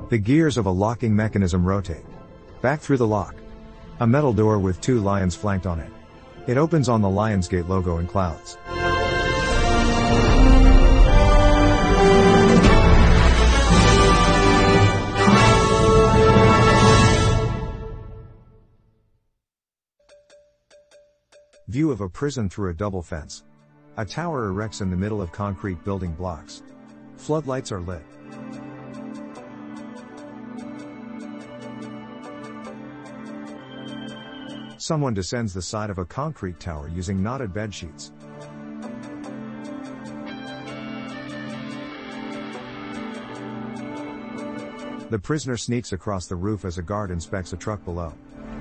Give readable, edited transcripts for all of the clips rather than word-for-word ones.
The gears of a locking mechanism rotate. Back through the lock. A metal door with 2 lions flanked on it. It opens on the Lionsgate logo in clouds. View of a prison through a double fence. A tower erects in the middle of concrete building blocks. Floodlights are lit. Someone descends the side of a concrete tower using knotted bed sheets. The prisoner sneaks across the roof as a guard inspects a truck below.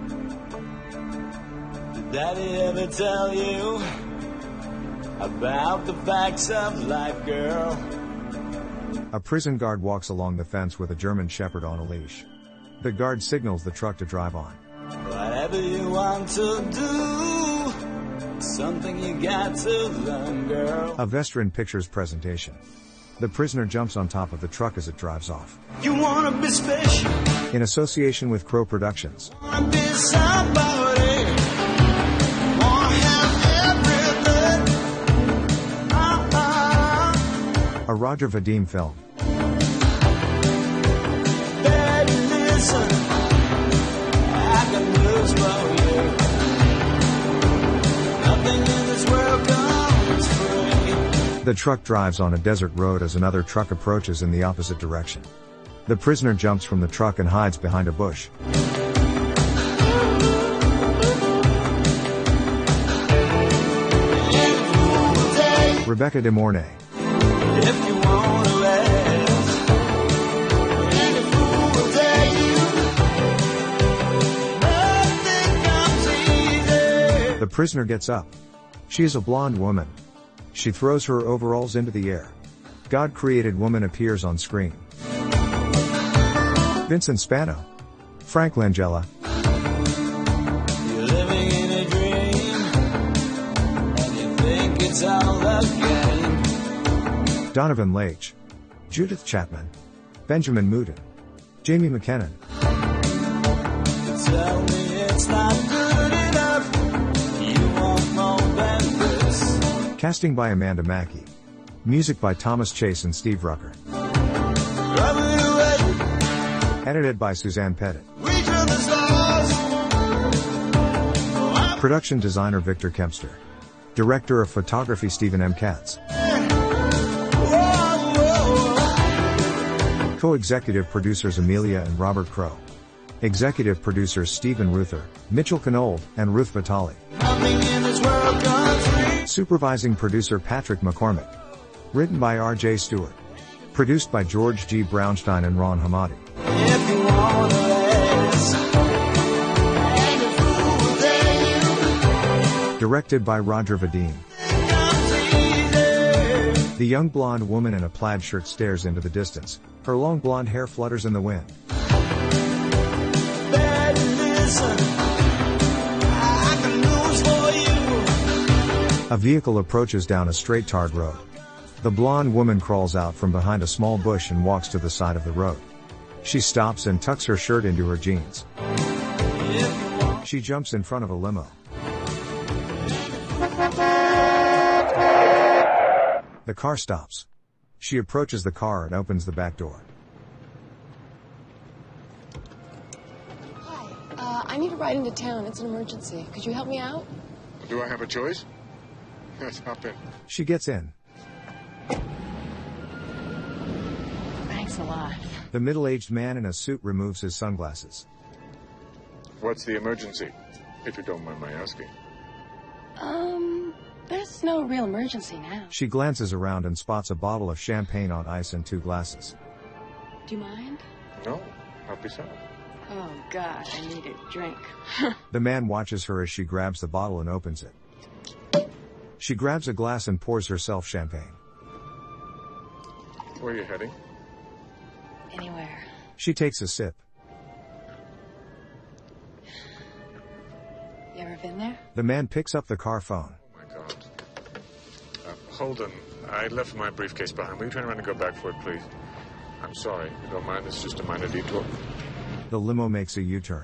Did Daddy ever tell you about the facts of life, girl? A prison guard walks along the fence with a German Shepherd on a leash. The guard signals the truck to drive on. Whatever you want to do, something you got to learn, girl. A Vestron Pictures presentation. The prisoner jumps on top of the truck as it drives off. You wanna be special, In association with Crow Productions. wanna be somebody, wanna have everything. A Roger Vadim film. Baby, listen, I got news for you. Nothing in this world comes free. The truck drives on a desert road as another truck approaches in the opposite direction. The prisoner jumps from the truck and hides behind a bush. Rebecca De Mornay. If you wanna last, any fool will tell you, nothing comes easy. The prisoner gets up. She is a blonde woman. She throws her overalls into the air. God-created woman appears on screen. Vincent Spano. Frank Langella. You're living in a dream, and you think it's all a game. Donovan Leitch. Judith Chapman. Benjamin Moodin. Jamie McKennon. You tell me it's not good enough, you want more than this. Casting by Amanda Mackey. Music by Thomas Chase and Steve Rucker. Rub it away, Edited by Suzanne Pettit. reach for the stars. Production designer Victor Kempster. Director of photography Stephen M. Katz. Co-executive producers Amelia and Robert Crow. Executive producers Stephen Ruther, Mitchell Knoll, and Ruth Vitale. Nothing in this world comes free. Supervising producer Patrick McCormick. Written by R.J. Stewart. Produced by George G. Brownstein and Ron Hamadi. If you wanna last, any fool will tell you, Directed by Roger Vadim. it comes easy. The young blonde woman in a plaid shirt stares into the distance. Her long blonde hair flutters in the wind. Baby, listen, I got news for you. A vehicle approaches down a straight tarred road. The blonde woman crawls out from behind a small bush and walks to the side of the road. She stops and tucks her shirt into her jeans. She jumps in front of a limo. The car stops. She approaches the car and opens the back door. Hi, I need a ride into town. It's an emergency. Could you help me out? Do I have a choice? Yes, hop in. She gets in. Thanks a lot. The middle-aged man in a suit removes his sunglasses. What's the emergency? If you don't mind my asking. There's no real emergency now. She glances around and spots a bottle of champagne on ice and 2 glasses. Do you mind? No, happy so. Oh, God, I need a drink. The man watches her as she grabs the bottle and opens it. She grabs a glass and pours herself champagne. Where are you heading? Anywhere. She takes a sip. You ever been there? The man picks up the car phone. Oh my God. Hold on. I left my briefcase behind. Will you turn around and go back for it, please? I'm sorry. You don't mind? This is just a minor detour. The limo makes a U-turn.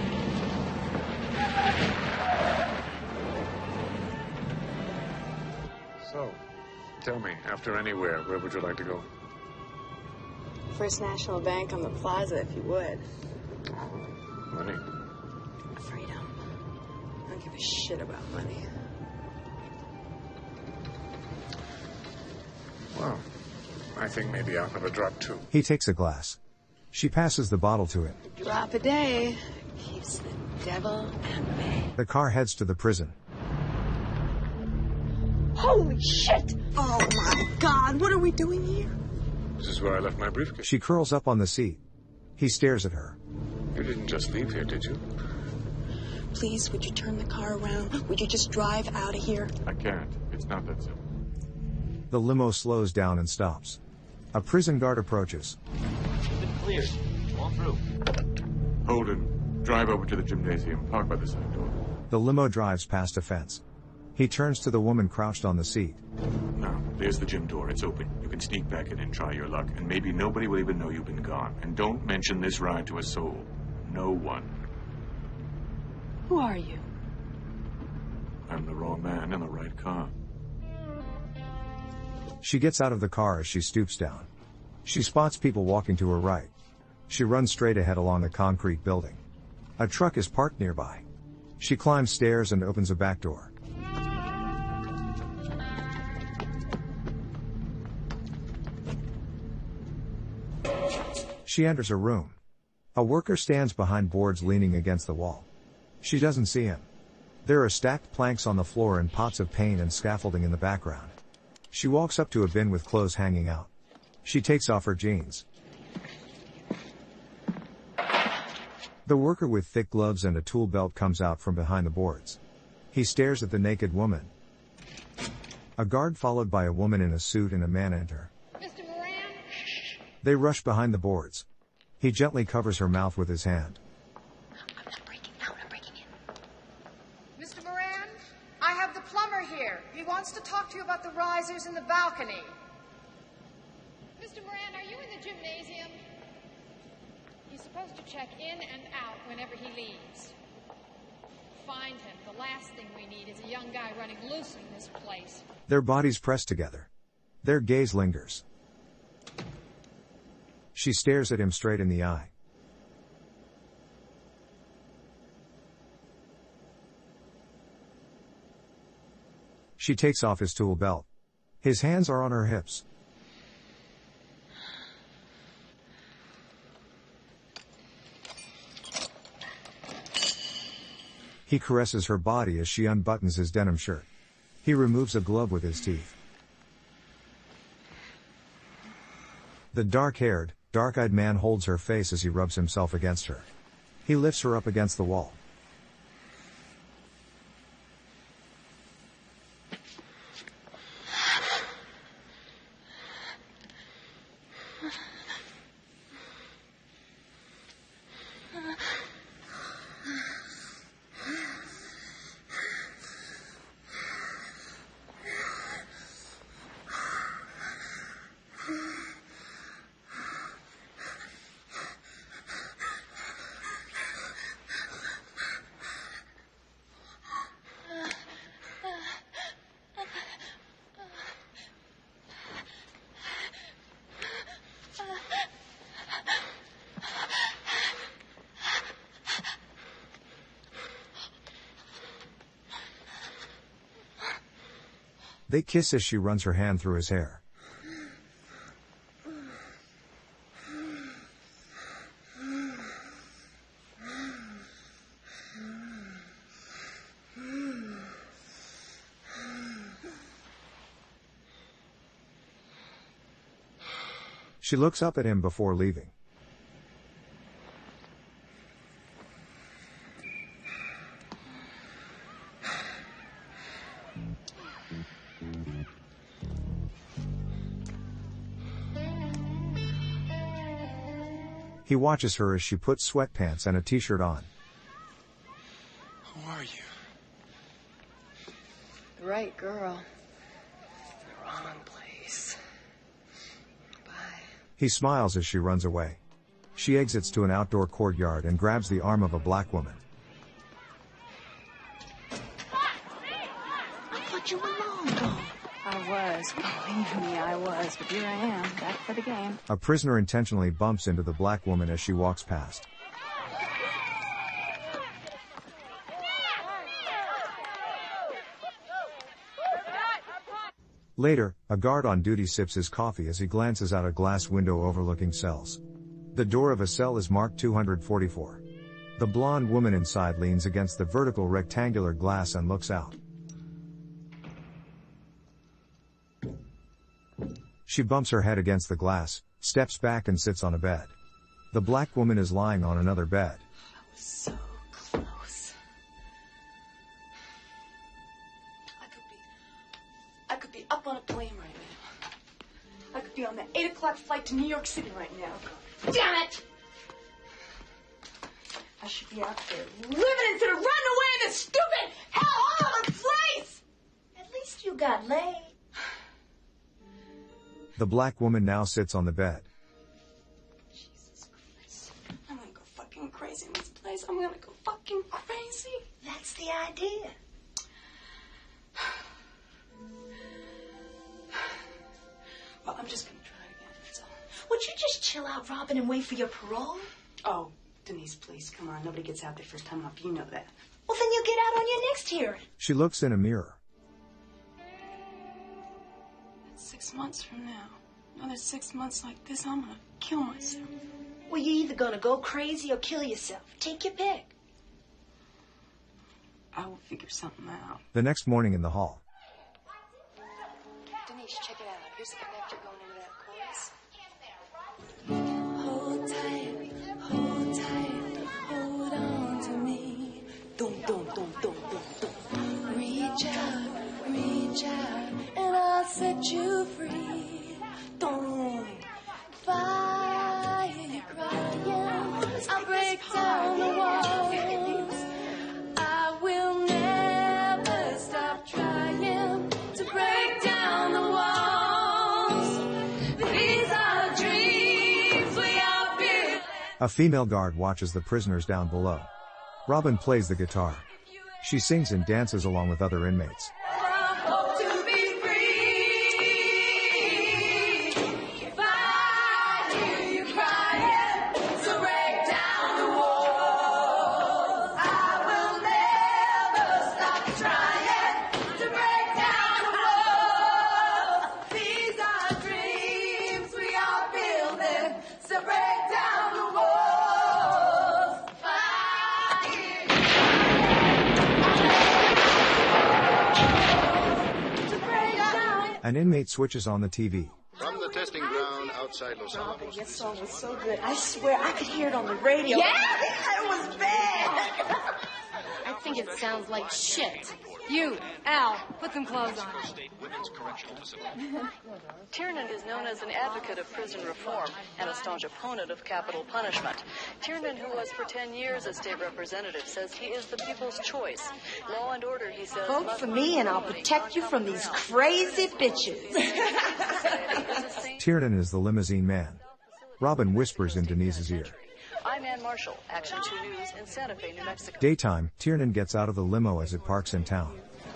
So, tell me, after anywhere, where would you like to go? First National Bank on the plaza, if you would. Money. Freedom. I don't give a shit about money. Well, I think maybe I'll have a drop too. He takes a glass. She passes the bottle to him. Drop a day keeps the devil at bay. The car heads to the prison. Holy shit! Oh my God, what are we doing here? This is where I left my briefcase. She curls up on the seat. He stares at her. You didn't just leave here, did you? Please, would you turn the car around? Would you just drive out of here? I can't. It's not that simple. The limo slows down and stops. A prison guard approaches. Been cleared. All through. Holden, drive over to the gymnasium. Park by the side door. The limo drives past a fence. He turns to the woman crouched on the seat. Now, there's the gym door. It's open. You can sneak back in and try your luck, and maybe nobody will even know you've been gone. And don't mention this ride to a soul. No one. Who are you? I'm the wrong man in the right car. She gets out of the car as she stoops down. She spots people walking to her right. She runs straight ahead along a concrete building. A truck is parked nearby. She climbs stairs and opens a back door. She enters a room. A worker stands behind boards leaning against the wall. She doesn't see him. There are stacked planks on the floor and pots of paint and scaffolding in the background. She walks up to a bin with clothes hanging out. She takes off her jeans. The worker with thick gloves and a tool belt comes out from behind the boards. He stares at the naked woman. A guard followed by a woman in a suit and a man enter. Mr. Moran? They rush behind the boards. He gently covers her mouth with his hand. I'm not breaking out. I'm breaking in. Mr. Moran, I have the plumber here. He wants to talk to you about the risers in the balcony. Mr. Moran, are you in the gymnasium? He's supposed to check in and out whenever he leaves. Find him. The last thing we need is a young guy running loose in this place. Their bodies press together. Their gaze lingers. She stares at him straight in the eye. She takes off his tool belt. His hands are on her hips. He caresses her body as she unbuttons his denim shirt. He removes a glove with his teeth. The dark-haired, dark-eyed man holds her face as he rubs himself against her. He lifts her up against the wall. They kiss as she runs her hand through his hair. She looks up at him before leaving. He watches her as she puts sweatpants and a t-shirt on. Who are you? The right girl. The wrong place. Bye. He smiles as she runs away. She exits to an outdoor courtyard and grabs the arm of a black woman. I thought you were long gone. I was. Believe me, I was. But here I am, back for the game. A prisoner intentionally bumps into the black woman as she walks past. Later, a guard on duty sips his coffee as he glances out a glass window overlooking cells. The door of a cell is marked 244. The blonde woman inside leans against the vertical rectangular glass and looks out. She bumps her head against the glass, steps back and sits on a bed. The black woman is lying on another bed. So close. I could be up on a plane right now. I could be on the 8 o'clock flight to New York City right now. Damn it! I should be out there living instead of running away in this stupid hell all over the place! At least you got laid. The black woman now sits on the bed. Jesus Christ. I'm gonna go fucking crazy in this place. I'm gonna go fucking crazy. That's the idea. Well, I'm just gonna try again, that's all. Would you just chill out, Robin, and wait for your parole? Oh, Denise, please, come on. Nobody gets out their first time off. You know that. Well, then you get out on your next hearing. She looks in a mirror. That's 6 months from now. Another 6 months like this, I'm gonna kill myself. Well, you're either gonna go crazy or kill yourself. Take your pick. I will figure something out. The next morning in the hall. Denise, check it out. Here's the connector going into that chorus. Hold tight, hold on to me. Dum, dum, dum, dum, dum, dum. Reach out, and I'll set you free. Don't fire, you're crying. I'll break down the walls. I will never stop trying to break down the walls. These are dreams we are building. A female guard watches the prisoners down below. Robin plays the guitar. She sings and dances along with other inmates. To be free. If I hear you crying to break down the walls, I will never stop trying to break down the walls. These are dreams we are building to break down the walls. If I hear you An inmate switches on the TV. From the testing ground outside Los Alamos. Your song was so good. I swear I could hear it on the radio. Yeah, it was bad. I think it sounds like shit. You, Al, put some clothes on. Tiernan is known as an advocate of prison reform and a staunch opponent of capital punishment. Tiernan, who was for 10 years a state representative, says he is the people's choice. Law and order, he says... Vote for me and I'll protect you from these crazy bitches. Tiernan is the limousine man. Robin whispers in Denise's ear. I'm Ann Marshall, Action 2 News in Santa Fe, New Mexico. Daytime, Tiernan gets out of the limo as it parks in town.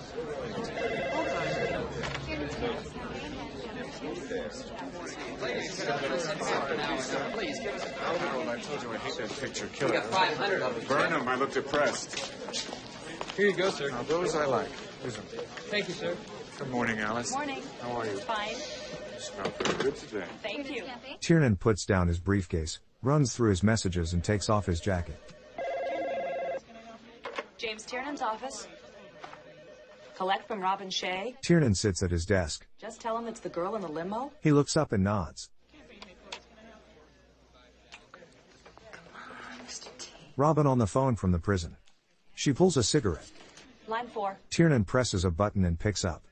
I told you I hate that picture. Kill it. 500 of them. Burn them. I look depressed. Here you go, sir. Now, those I like. Here's them. Thank you, sir. Good morning, Alice. Morning. How are you? Fine. You smell pretty good today. Thank you. Tiernan puts down his briefcase, runs through his messages and takes off his jacket. James Tiernan's office. Collect from Robin Shea. Tiernan sits at his desk. Just tell him it's the girl in the limo. He looks up and nods. Robin on the phone from the prison. She pulls a cigarette. Line 4. Tiernan presses a button and picks up.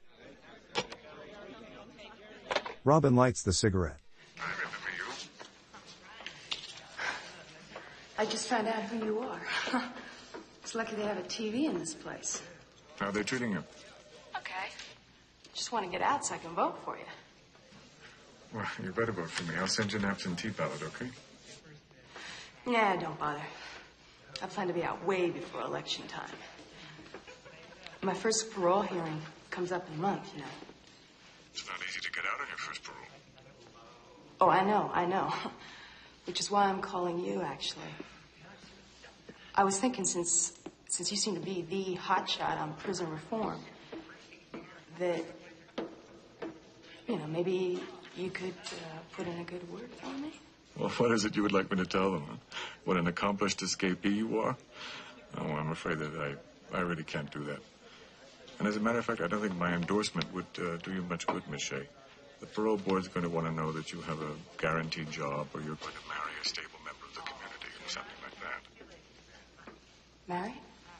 Robin lights the cigarette. I remember you. I just found out who you are. It's lucky they have a TV in this place. How are they treating you? Okay. Just want to get out so I can vote for you. Well, you better vote for me. I'll send you an absentee ballot, okay? Nah, don't bother. I plan to be out way before election time. My first parole hearing comes up in a month, you know. It's not easy to get out on your first parole. Oh, I know. Which is why I'm calling you, actually. I was thinking, since you seem to be the hotshot on prison reform, that, you know, maybe you could put in a good word for me. Well, what is it you would like me to tell them? Huh? What an accomplished escapee you are? Oh, I'm afraid that I really can't do that. And as a matter of fact, I don't think my endorsement would do you much good, Miss Shea. The parole board's going to want to know that you have a guaranteed job or you're going to marry a stable member of the community or something like that. Married?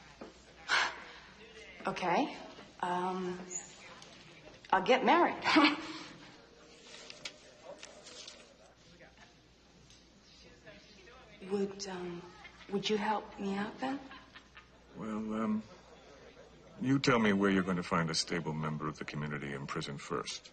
Okay. I'll get married. Would you help me out then? Well, you tell me where you're going to find a stable member of the community in prison first.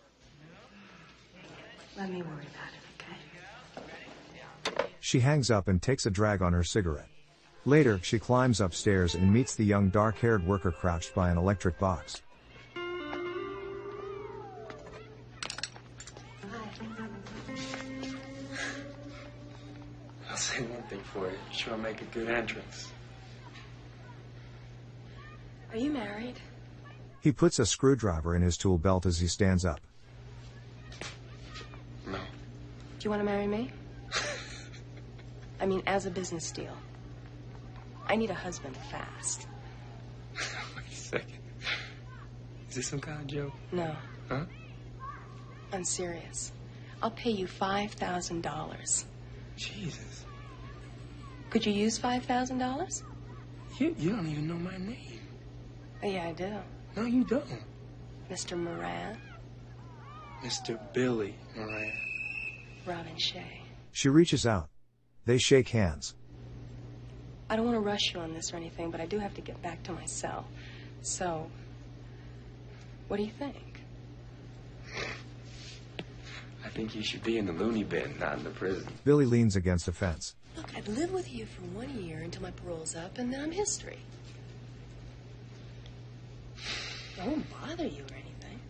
Let me worry about it, okay? She hangs up and takes a drag on her cigarette. Later, she climbs upstairs and meets the young dark-haired worker crouched by an electric box. I'll say one thing for you. Sure make a good entrance. Are you married? He puts a screwdriver in his tool belt as he stands up. No. Do you want to marry me? I mean, as a business deal. I need a husband fast. Wait a second. Is this some kind of joke? No. Huh? I'm serious. I'll pay you $5,000. Jesus. Could you use $5,000? You don't even know my name. Oh, yeah, I do. No, you don't. Mr. Moran. Mr. Billy Moran. Robin Shea. She reaches out. They shake hands. I don't want to rush you on this or anything, but I do have to get back to my cell. So, what do you think? I think you should be in the loony bin, not in the prison. Billy leans against a fence. Look, I'd live with you for 1 year until my parole's up, and then I'm history. I won't bother you or anything.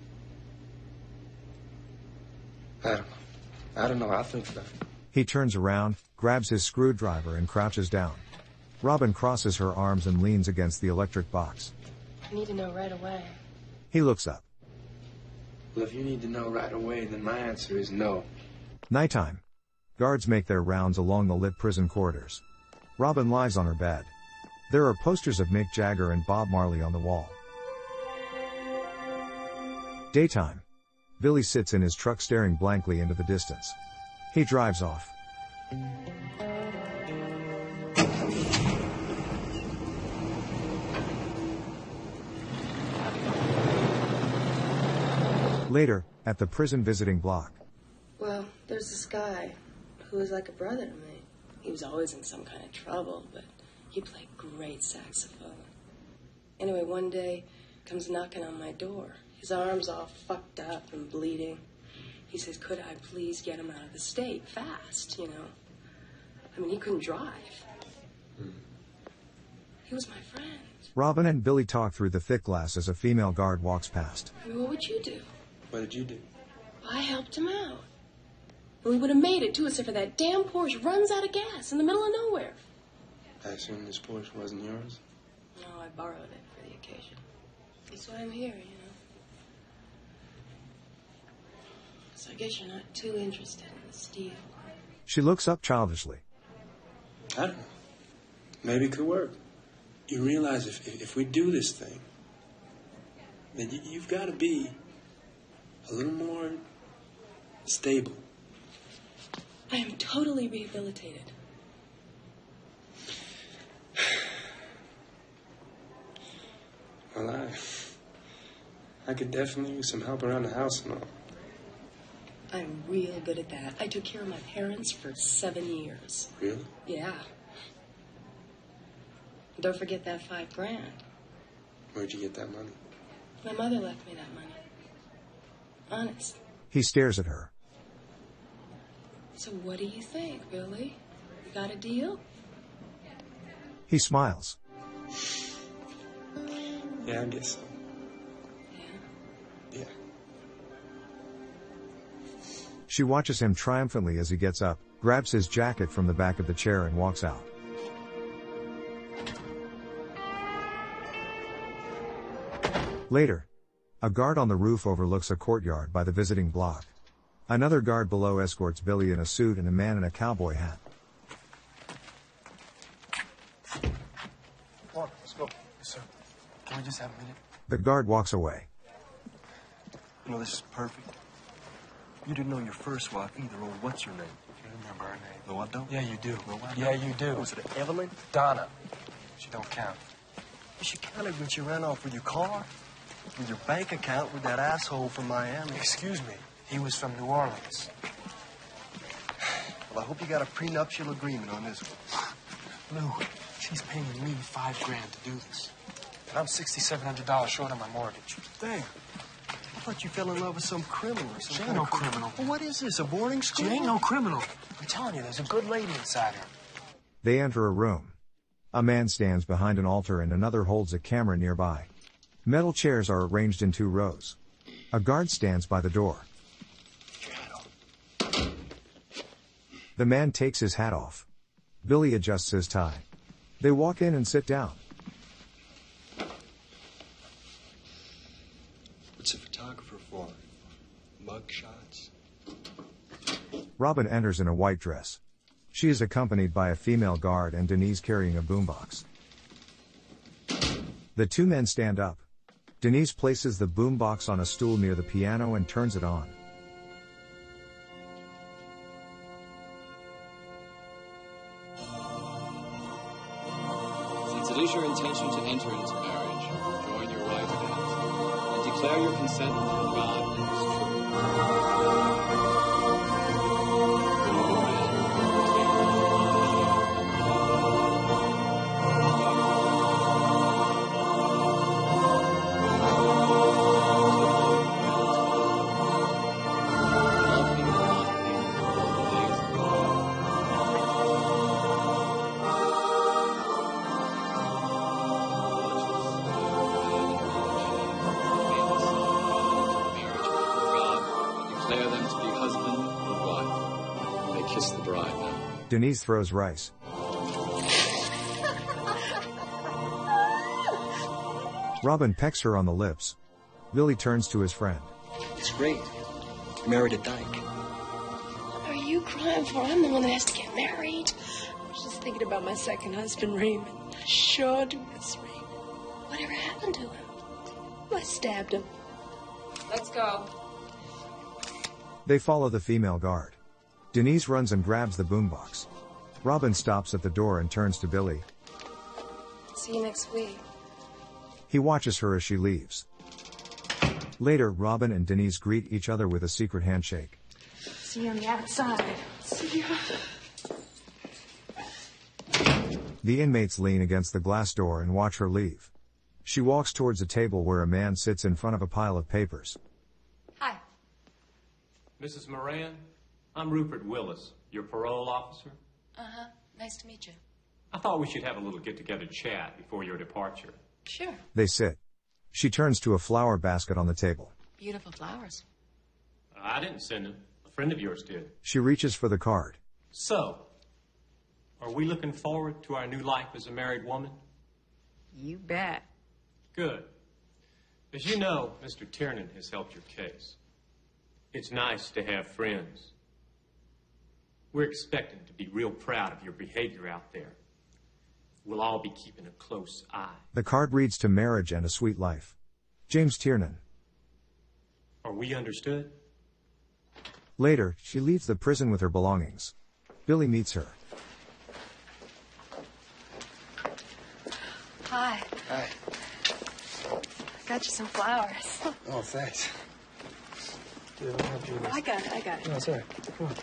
I don't know. I'll think about it. He turns around, grabs his screwdriver and crouches down. Robin crosses her arms and leans against the electric box. I need to know right away. He looks up. Well, if you need to know right away, then my answer is no. Nighttime. Guards make their rounds along the lit prison corridors. Robin lies on her bed. There are posters of Mick Jagger and Bob Marley on the wall. Daytime. Billy sits in his truck staring blankly into the distance. He drives off. Later, at the prison visiting block. Well, there's this guy who was like a brother to me. He was always in some kind of trouble, but he played great saxophone. Anyway, one day, comes knocking on my door. His arm's all fucked up and bleeding. He says, could I please get him out of the state fast, you know? I mean, he couldn't drive. He was my friend. Robin and Billy talk through the thick glass as a female guard walks past. I mean, what would you do? What did you do? I helped him out. Well, he would have made it, too, except for that damn Porsche runs out of gas in the middle of nowhere. I assume this Porsche wasn't yours? No, I borrowed it for the occasion. That's why I'm here, you know. So I guess you're not too interested in the steal. She looks up childishly. I don't know. Maybe it could work. You realize if we do this thing, then you've got to be a little more stable. I am totally rehabilitated. Well, I could definitely use some help around the house and all. I'm real good at that. I took care of my parents for 7 years. Really? Yeah. Don't forget that $5,000. Where'd you get that money? My mother left me that money. Honest. He stares at her. So what do you think, Billy? You got a deal? He smiles. Yeah, I guess so. Yeah. She watches him triumphantly as he gets up, grabs his jacket from the back of the chair and walks out. Later, a guard on the roof overlooks a courtyard by the visiting block. Another guard below escorts Billy in a suit and a man in a cowboy hat. Come on, let's go. Yes, sir. Can we just have a minute? The guard walks away. You know, this is perfect. You didn't know your first wife either, or what's her name? You remember her name? No, I don't. Yeah, you do. No, I Yeah, don't. you do. Was it Evelyn? Donna. She don't count. She counted when she ran off with your car, with your bank account, with that asshole from Miami. Excuse me. He was from New Orleans. Well, I hope you got a prenuptial agreement on this one. Lou, she's paying me $5 grand to do this. And I'm $6,700 short on my mortgage. Damn. I thought you fell in love with some criminal or something. She ain't no criminal. Well, what is this, a boarding school? She ain't no criminal. I'm telling you, there's a good lady inside her. They enter a room. A man stands behind an altar and another holds a camera nearby. Metal chairs are arranged in 2 rows. A guard stands by the door. The man takes his hat off. Billy adjusts his tie. They walk in and sit down. What's a photographer for? Mug shots? Robin enters in a white dress. She is accompanied by a female guard and Denise carrying a boombox. The 2 men stand up. Denise places the boombox on a stool near the piano and turns it on. Since it is your intention to enter into marriage, join your right hands, and declare your consent before God and His truth. Denise throws rice. Robin pecks her on the lips. Billy turns to his friend. It's great. You married a dyke. What are you crying for? I'm the one that has to get married. I was just thinking about my second husband, Raymond. I sure do miss Raymond. Whatever happened to him? I stabbed him. Let's go. They follow the female guard. Denise runs and grabs the boombox. Robin stops at the door and turns to Billy. See you next week. He watches her as she leaves. Later, Robin and Denise greet each other with a secret handshake. See you on the outside. See you. The inmates lean against the glass door and watch her leave. She walks towards a table where a man sits in front of a pile of papers. Hi. Mrs. Moran, I'm Rupert Willis, your parole officer. Uh-huh. Nice to meet you. I thought we should have a little get-together chat before your departure. Sure. They sit. She turns to a flower basket on the table. Beautiful flowers. I didn't send them. A friend of yours did. She reaches for the card. So, are we looking forward to our new life as a married woman? You bet. Good. As you know, Mr. Tiernan has helped your case. It's nice to have friends. We're expecting to be real proud of your behavior out there. We'll all be keeping a close eye. The card reads to marriage and a sweet life. James Tiernan. Are we understood? Later, she leaves the prison with her belongings. Billy meets her. Hi. Hi. Got you some flowers. Oh, thanks. Here, let me help you with this. I got it. No, it's all right. Come on.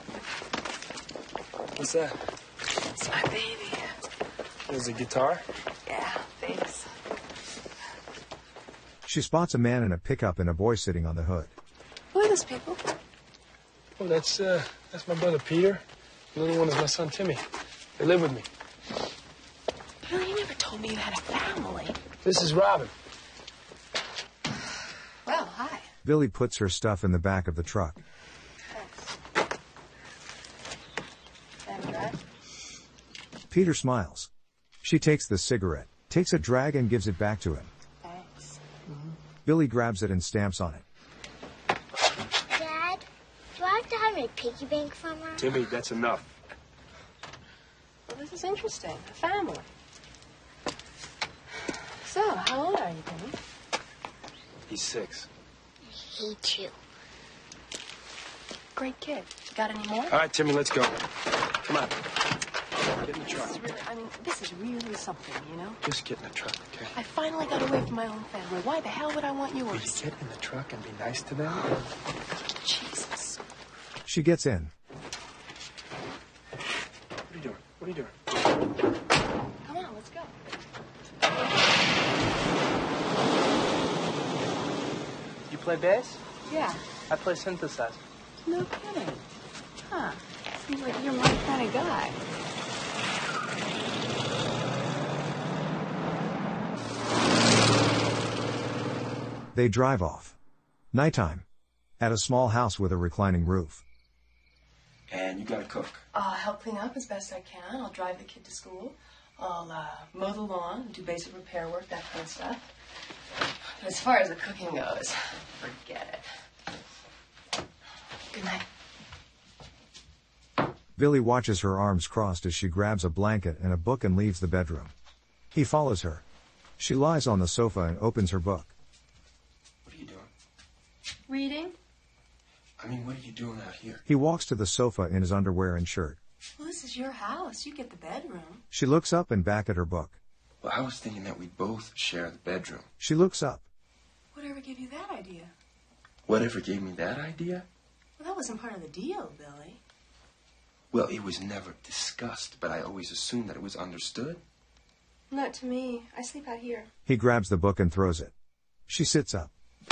What's that? It's my baby. Is it a guitar? Yeah, thanks. She spots a man in a pickup and a boy sitting on the hood. Who are those people? Oh, that's That's my brother Peter. The little one is my son Timmy. They live with me. Bill, you never told me you had a family. This is Robin. Well, hi. Billy puts her stuff in the back of the truck. Thanks. Can I drive? Peter smiles. She takes the cigarette, takes a drag and gives it back to him. Thanks. Billy grabs it and stamps on it. Dad, do I have to have my piggy bank from her? Timmy, that's enough. Well, this is interesting. A family. So, how old are you, Timmy? He's 6. I hate you. Great kid. Got any more? All right, Timmy, let's go. Come on. Get in the truck. This is really something, you know? Just get in the truck, okay? I finally got away from my own family. Why the hell would I want Will you yours? get in the truck and be nice to them? Jesus. She gets in. What are you doing? What are you doing? Come on, let's go. You play bass? Yeah. I play synthesizer. No kidding. Huh. Seems like you're my kind of guy. They drive off. Nighttime. At a small house with a reclining roof. And you gotta cook. I'll help clean up as best I can. I'll drive the kid to school. I'll mow the lawn, do basic repair work, that kind of stuff. But as far as the cooking goes, forget it. Good night. Billy watches her arms crossed as she grabs a blanket and a book and leaves the bedroom. He follows her. She lies on the sofa and opens her book. What are you doing? Reading? I mean, what are you doing out here? He walks to the sofa in his underwear and shirt. Well, this is your house. You get the bedroom. She looks up and back at her book. Well, I was thinking that we'd both share the bedroom. She looks up. Whatever gave you that idea? Whatever gave me that idea? Well, that wasn't part of the deal, Billy. Well, it was never discussed, but I always assumed that it was understood. Not to me. I sleep out here. He grabs the book and throws it. She sits up.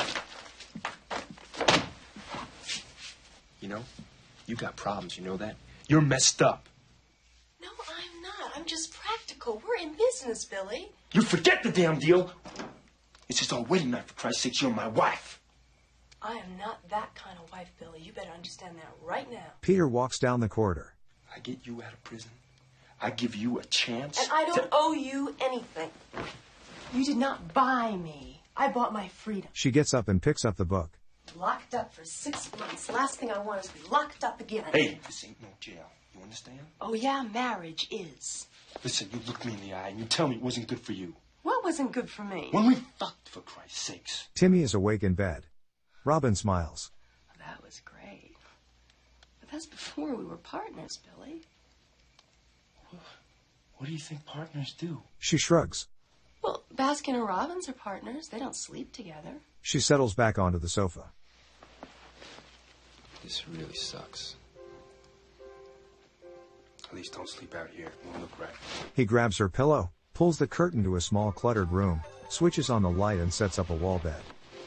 You know, you got problems, you know that? You're messed up. No, I'm not. I'm just practical. We're in business, Billy. You forget the damn deal. It's just our wedding night, for Christ's sake. You're my wife. I am not that kind of wife, Billy. You better understand that right now. Peter walks down the corridor. I get you out of prison. I give you a chance. And I don't owe you anything. You did not buy me. I bought my freedom. She gets up and picks up the book. Locked up for 6 months. Last thing I want is to be locked up again. Hey, this ain't no jail. You understand? Oh, yeah, marriage is. Listen, you look me in the eye and you tell me it wasn't good for you. What wasn't good for me? When we fucked, for Christ's sakes. Timmy is awake in bed. Robin smiles. That was great. But that's before we were partners, Billy. What do you think partners do? She shrugs. Well, Baskin and Robbins are partners. They don't sleep together. She settles back onto the sofa. This really sucks. At least don't sleep out here. It won't look right. He grabs her pillow, pulls the curtain to a small cluttered room, switches on the light and sets up a wall bed.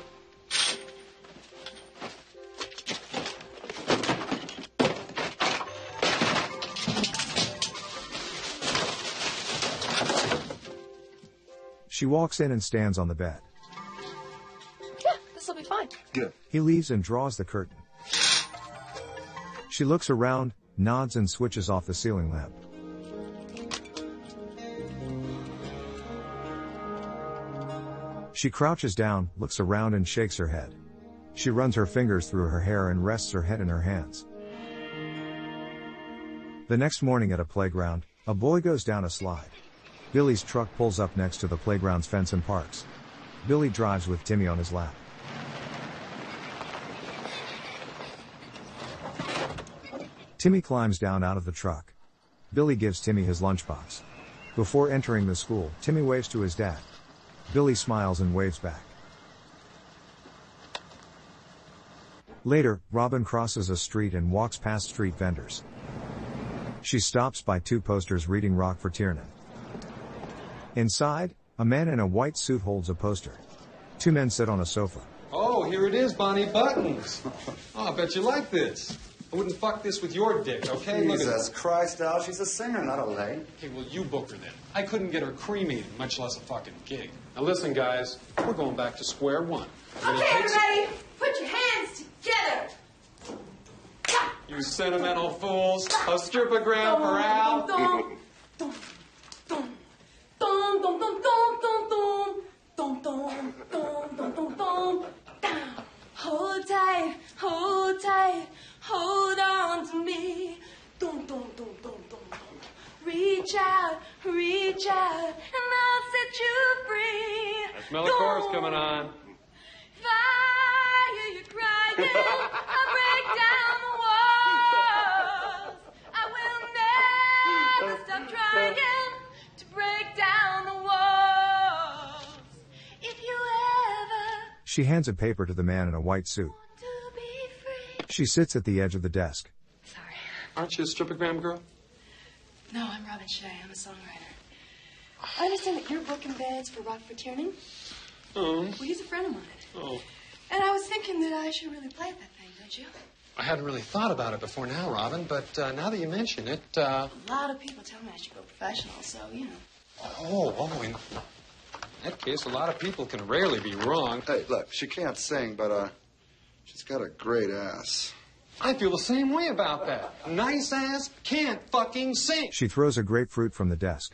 She walks in and stands on the bed. Yeah, this'll be fine. Good. He leaves and draws the curtain. She looks around, nods and switches off the ceiling lamp. She crouches down, looks around and shakes her head. She runs her fingers through her hair and rests her head in her hands. The next morning at a playground, a boy goes down a slide. Billy's truck pulls up next to the playground's fence and parks. Billy drives with Timmy on his lap. Timmy climbs down out of the truck. Billy gives Timmy his lunchbox. Before entering the school, Timmy waves to his dad. Billy smiles and waves back. Later, Robin crosses a street and walks past street vendors. She stops by 2 posters reading Rock for Tiernan. Inside, a man in a white suit holds a poster. 2 men sit on a sofa. Oh, here it is, Bonnie Buttons. Oh, I bet you like this. I wouldn't fuck this with your dick, okay? Look at Jesus Christ, Al. She's a singer, not a lay. Okay, well, you book her then. I couldn't get her cremated, much less a fucking gig. Now listen, guys, we're going back to square one. Okay, everybody, put your hands together. You sentimental fools. A stripogram for Al. Hold tight, hold on to me. Reach out, and I'll set you free. I smell a chorus coming on. If I hear you crying, I'll break down the walls. I will never stop trying to break down the walls. If you ever She hands a paper to the man in a white suit. She sits at the edge of the desk. Aren't you a stripogram girl? No, I'm Robin Shea. I'm a songwriter. I understand that you're booking beds for Rockford Tiernan. Oh. Well, he's a friend of mine. Oh. And I was thinking that I should really play that thing, don't you? I hadn't really thought about it before now, Robin, but now that you mention it, A lot of people tell me I should go professional, so, you know. in that case, a lot of people can rarely be wrong. Hey, look, she can't sing, but, she's got a great ass. I feel the same way about that. Nice ass can't fucking sing. She throws a grapefruit from the desk.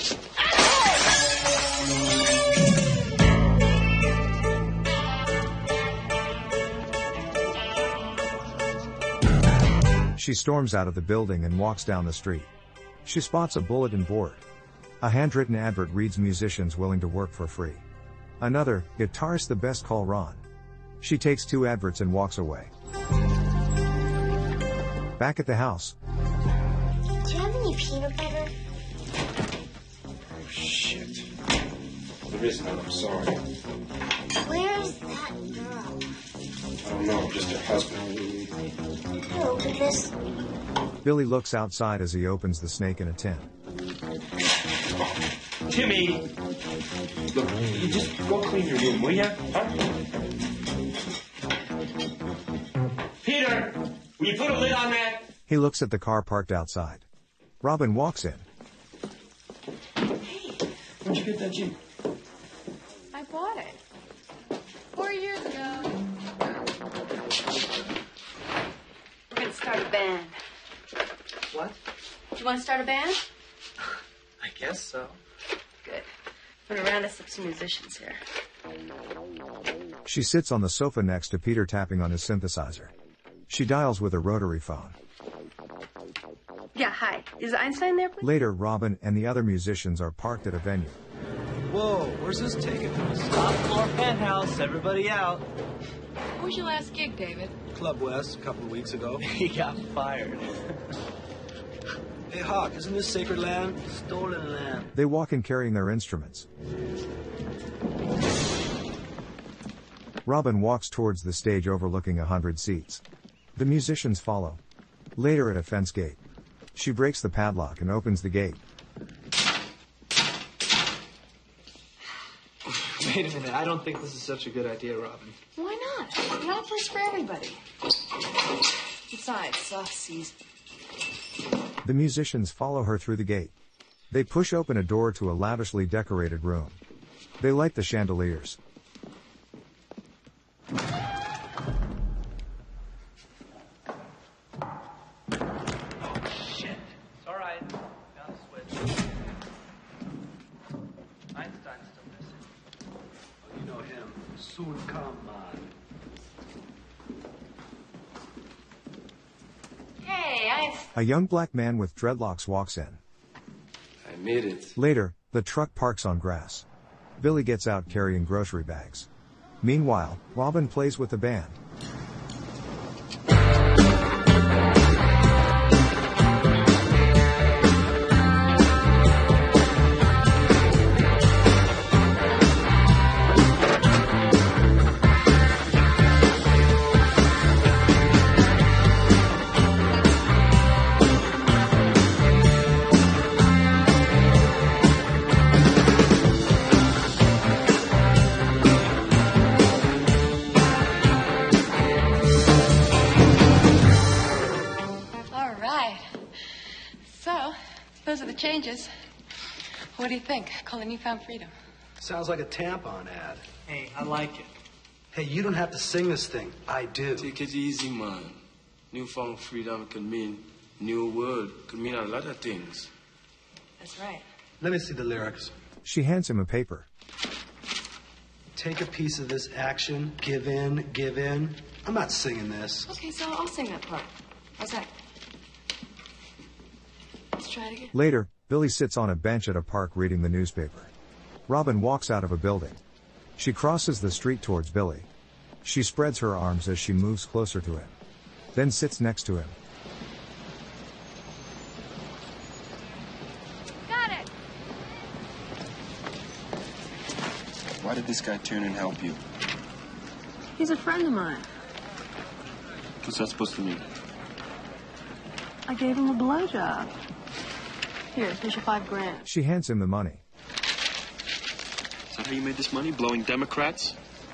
She storms out of the building and walks down the street. She spots a bulletin board. A handwritten advert reads musicians willing to work for free. Another, guitarist the best, call Ron. She takes 2 adverts and walks away. Back at the house, Do you have any peanut butter? Oh, shit. There is none, I'm sorry. Where's that girl? I don't know, just her husband. Who opened this? Billy looks outside as he opens the snake in a tin. Timmy! Look, you just go clean your room, will ya? Huh? Peter! Will you put a lid on that? He looks at the car parked outside. Robin walks in. Where'd you get that Jeep? I bought it 4 years ago. We're going to start a band. What? Do you want to start a band? I guess so. Good. I'm going to round us up some musicians here. She sits on the sofa next to Peter, tapping on his synthesizer. She dials with a rotary phone. Yeah, hi. Is Einstein there, please? Later, Robin and the other musicians are parked at a venue. Whoa, where's this taking us? Top floor penthouse, everybody out. Where's your last gig, David? Club West a couple of weeks ago. He got fired. Hey, Hawk, isn't this sacred land? Stolen land. They walk in carrying their instruments. Robin walks towards the stage overlooking 100 seats. The musicians follow. Later at a fence gate. She breaks the padlock and opens the gate. Wait a minute, I don't think this is such a good idea, Robin. Why not? The opera's for everybody. Besides, it's off season. The musicians follow her through the gate. They push open a door to a lavishly decorated room. They light the chandeliers. Shit. It's all right. Found the switch. Einstein's still missing. Oh, you know him. Soon come on. Hey, Einstein. A young black man with dreadlocks walks in. I made it. Later, the truck parks on grass. Billy gets out carrying grocery bags. Meanwhile, Robin plays with the band. it changes. What do you think? Call it Newfound Freedom. Sounds like a tampon ad. Hey, I like it. Hey, you don't have to sing this thing. I do. Take it easy, man. Newfound freedom could mean new world, could mean a lot of things. That's right. Let me see the lyrics. She hands him a paper. Take a piece of this action, give in, give in. I'm not singing this. Okay, so I'll sing that part. How's that? Let's try it again. Later, Billy sits on a bench at a park reading the newspaper. Robin walks out of a building. She crosses the street towards Billy. She spreads her arms as she moves closer to him, then sits next to him. Got it. Why did this guy turn and help you? He's a friend of mine. What's that supposed to mean? I gave him a blowjob. Here's your $5,000. She hands him the money. Is that how you made this money? Blowing Democrats?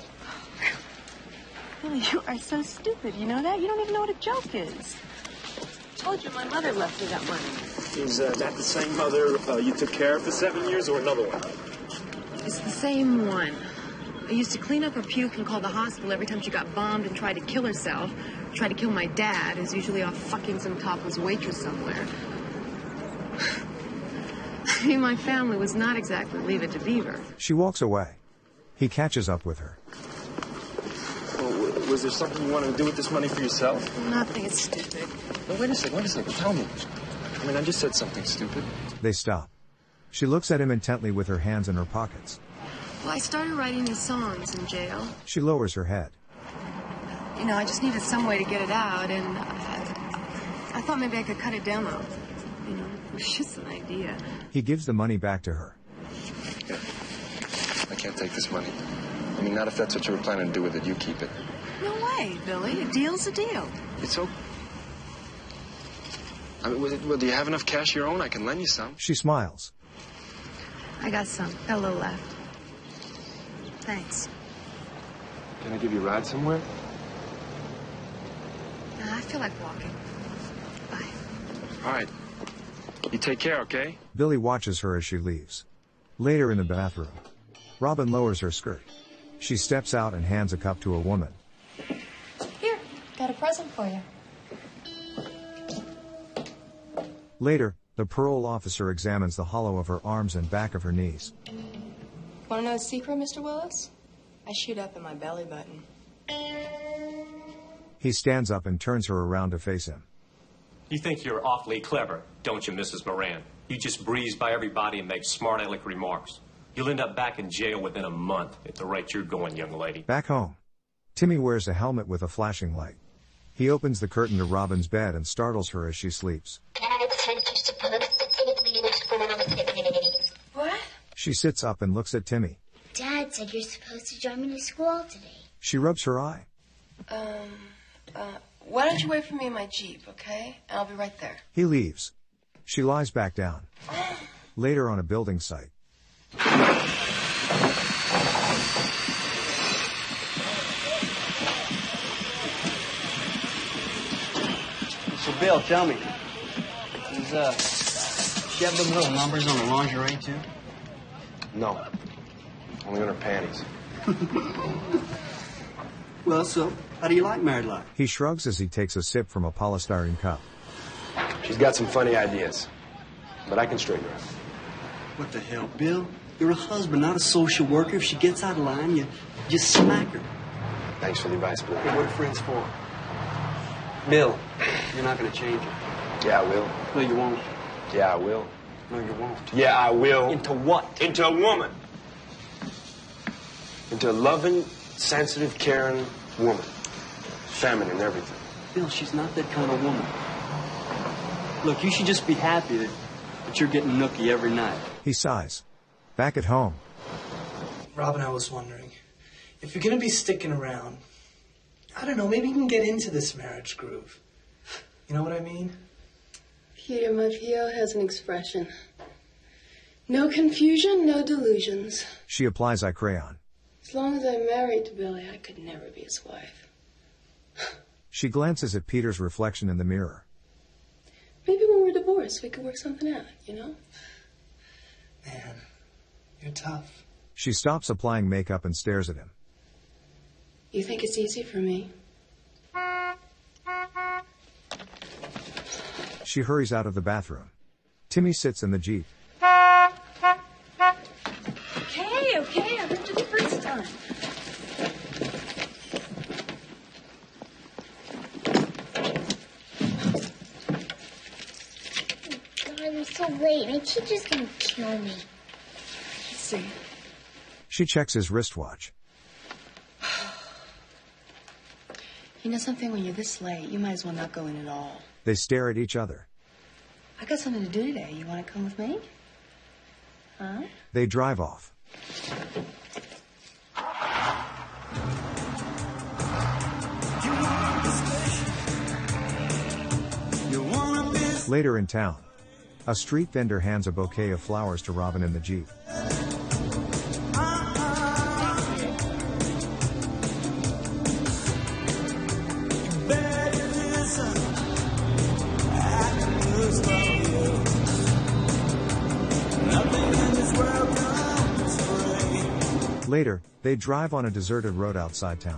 Billy, you are so stupid. You know that? You don't even know what a joke is. I told you my mother left me that money. Is that the same mother you took care of for 7 years or another one? It's the same one. I used to clean up her puke and call the hospital every time she got bombed and tried to kill herself. Tried to kill my dad, who's usually off fucking some topless waitress somewhere. I mean, my family was not exactly Leave It to Beaver. She walks away. He catches up with her. Well, was there something you wanted to do with this money for yourself? Nothing. It's stupid. No, wait a second. Tell me. I mean, I just said something stupid. They stop. She looks at him intently with her hands in her pockets. Well, I started writing these songs in jail. She lowers her head. You know, I just needed some way to get it out, and I thought maybe I could cut a demo. You know, it was just an idea. He gives the money back to her. Yeah. I can't take this money. I mean, not if that's what you were planning to do with it. You keep it. No way, Billy. A deal's a deal. It's okay. I mean, well, do you have enough cash of your own? I can lend you some. She smiles. I got some. Got a little left. Thanks. Can I give you a ride somewhere? I feel like walking. Bye. All right. You take care, okay? Billy watches her as she leaves. Later in the bathroom, Robin lowers her skirt. She steps out and hands a cup to a woman. Here, got a present for you. Later, the parole officer examines the hollow of her arms and back of her knees. Want to know a secret, Mr. Willis? I shoot up in my belly button. He stands up and turns her around to face him. You think you're awfully clever, don't you, Mrs. Moran? You just breeze by everybody and make smart aleck remarks. You'll end up back in jail within a month at the rate you're going, young lady. Back home, Timmy wears a helmet with a flashing light. He opens the curtain to Robin's bed and startles her as she sleeps. Dad said you're supposed to take me to school today. What? She sits up and looks at Timmy. Dad said you're supposed to join me to school today. She rubs her eye. Why don't you wait for me in my Jeep, okay? I'll be right there. He leaves. She lies back down. Later on a building site. So, Bill, tell me. Does she have them little numbers on the lingerie, too? No. Only on her panties. Well, so, how do you like married life? He shrugs as he takes a sip from a polystyrene cup. She's got some funny ideas, but I can straighten her out. What the hell, Bill? You're a husband, not a social worker. If she gets out of line, you just smack her. Thanks for the advice, Bill. Hey, what are friends for? Bill, you're not going to change her. Yeah, I will. No, you won't. Yeah, I will. No, you won't. Yeah, I will. Into what? Into a woman. Into a loving, sensitive, caring woman. Feminine, everything. Bill, she's not that kind of woman. Look, you should just be happy that you're getting nookie every night. He sighs. Back at home. Robin, I was wondering, if you're going to be sticking around, I don't know, maybe you can get into this marriage groove. You know what I mean? Peter, my P.O. has an expression. No confusion, no delusions. She applies eye crayon. As long as I'm married to Billy, I could never be his wife. She glances at Peter's reflection in the mirror. Maybe when we're divorced, we could work something out, you know? Man, you're tough. She stops applying makeup and stares at him. You think it's easy for me? She hurries out of the bathroom. Timmy sits in the Jeep. Okay, I heard you the first time. God, I'm so late. My teacher's gonna kill me. Let's see. She checks his wristwatch. You know something, when you're this late, you might as well not go in at all. They stare at each other. I got something to do today. You want to come with me? Huh? They drive off. Later in town, a street vendor hands a bouquet of flowers to Robin in the Jeep. Later, they drive on a deserted road outside town.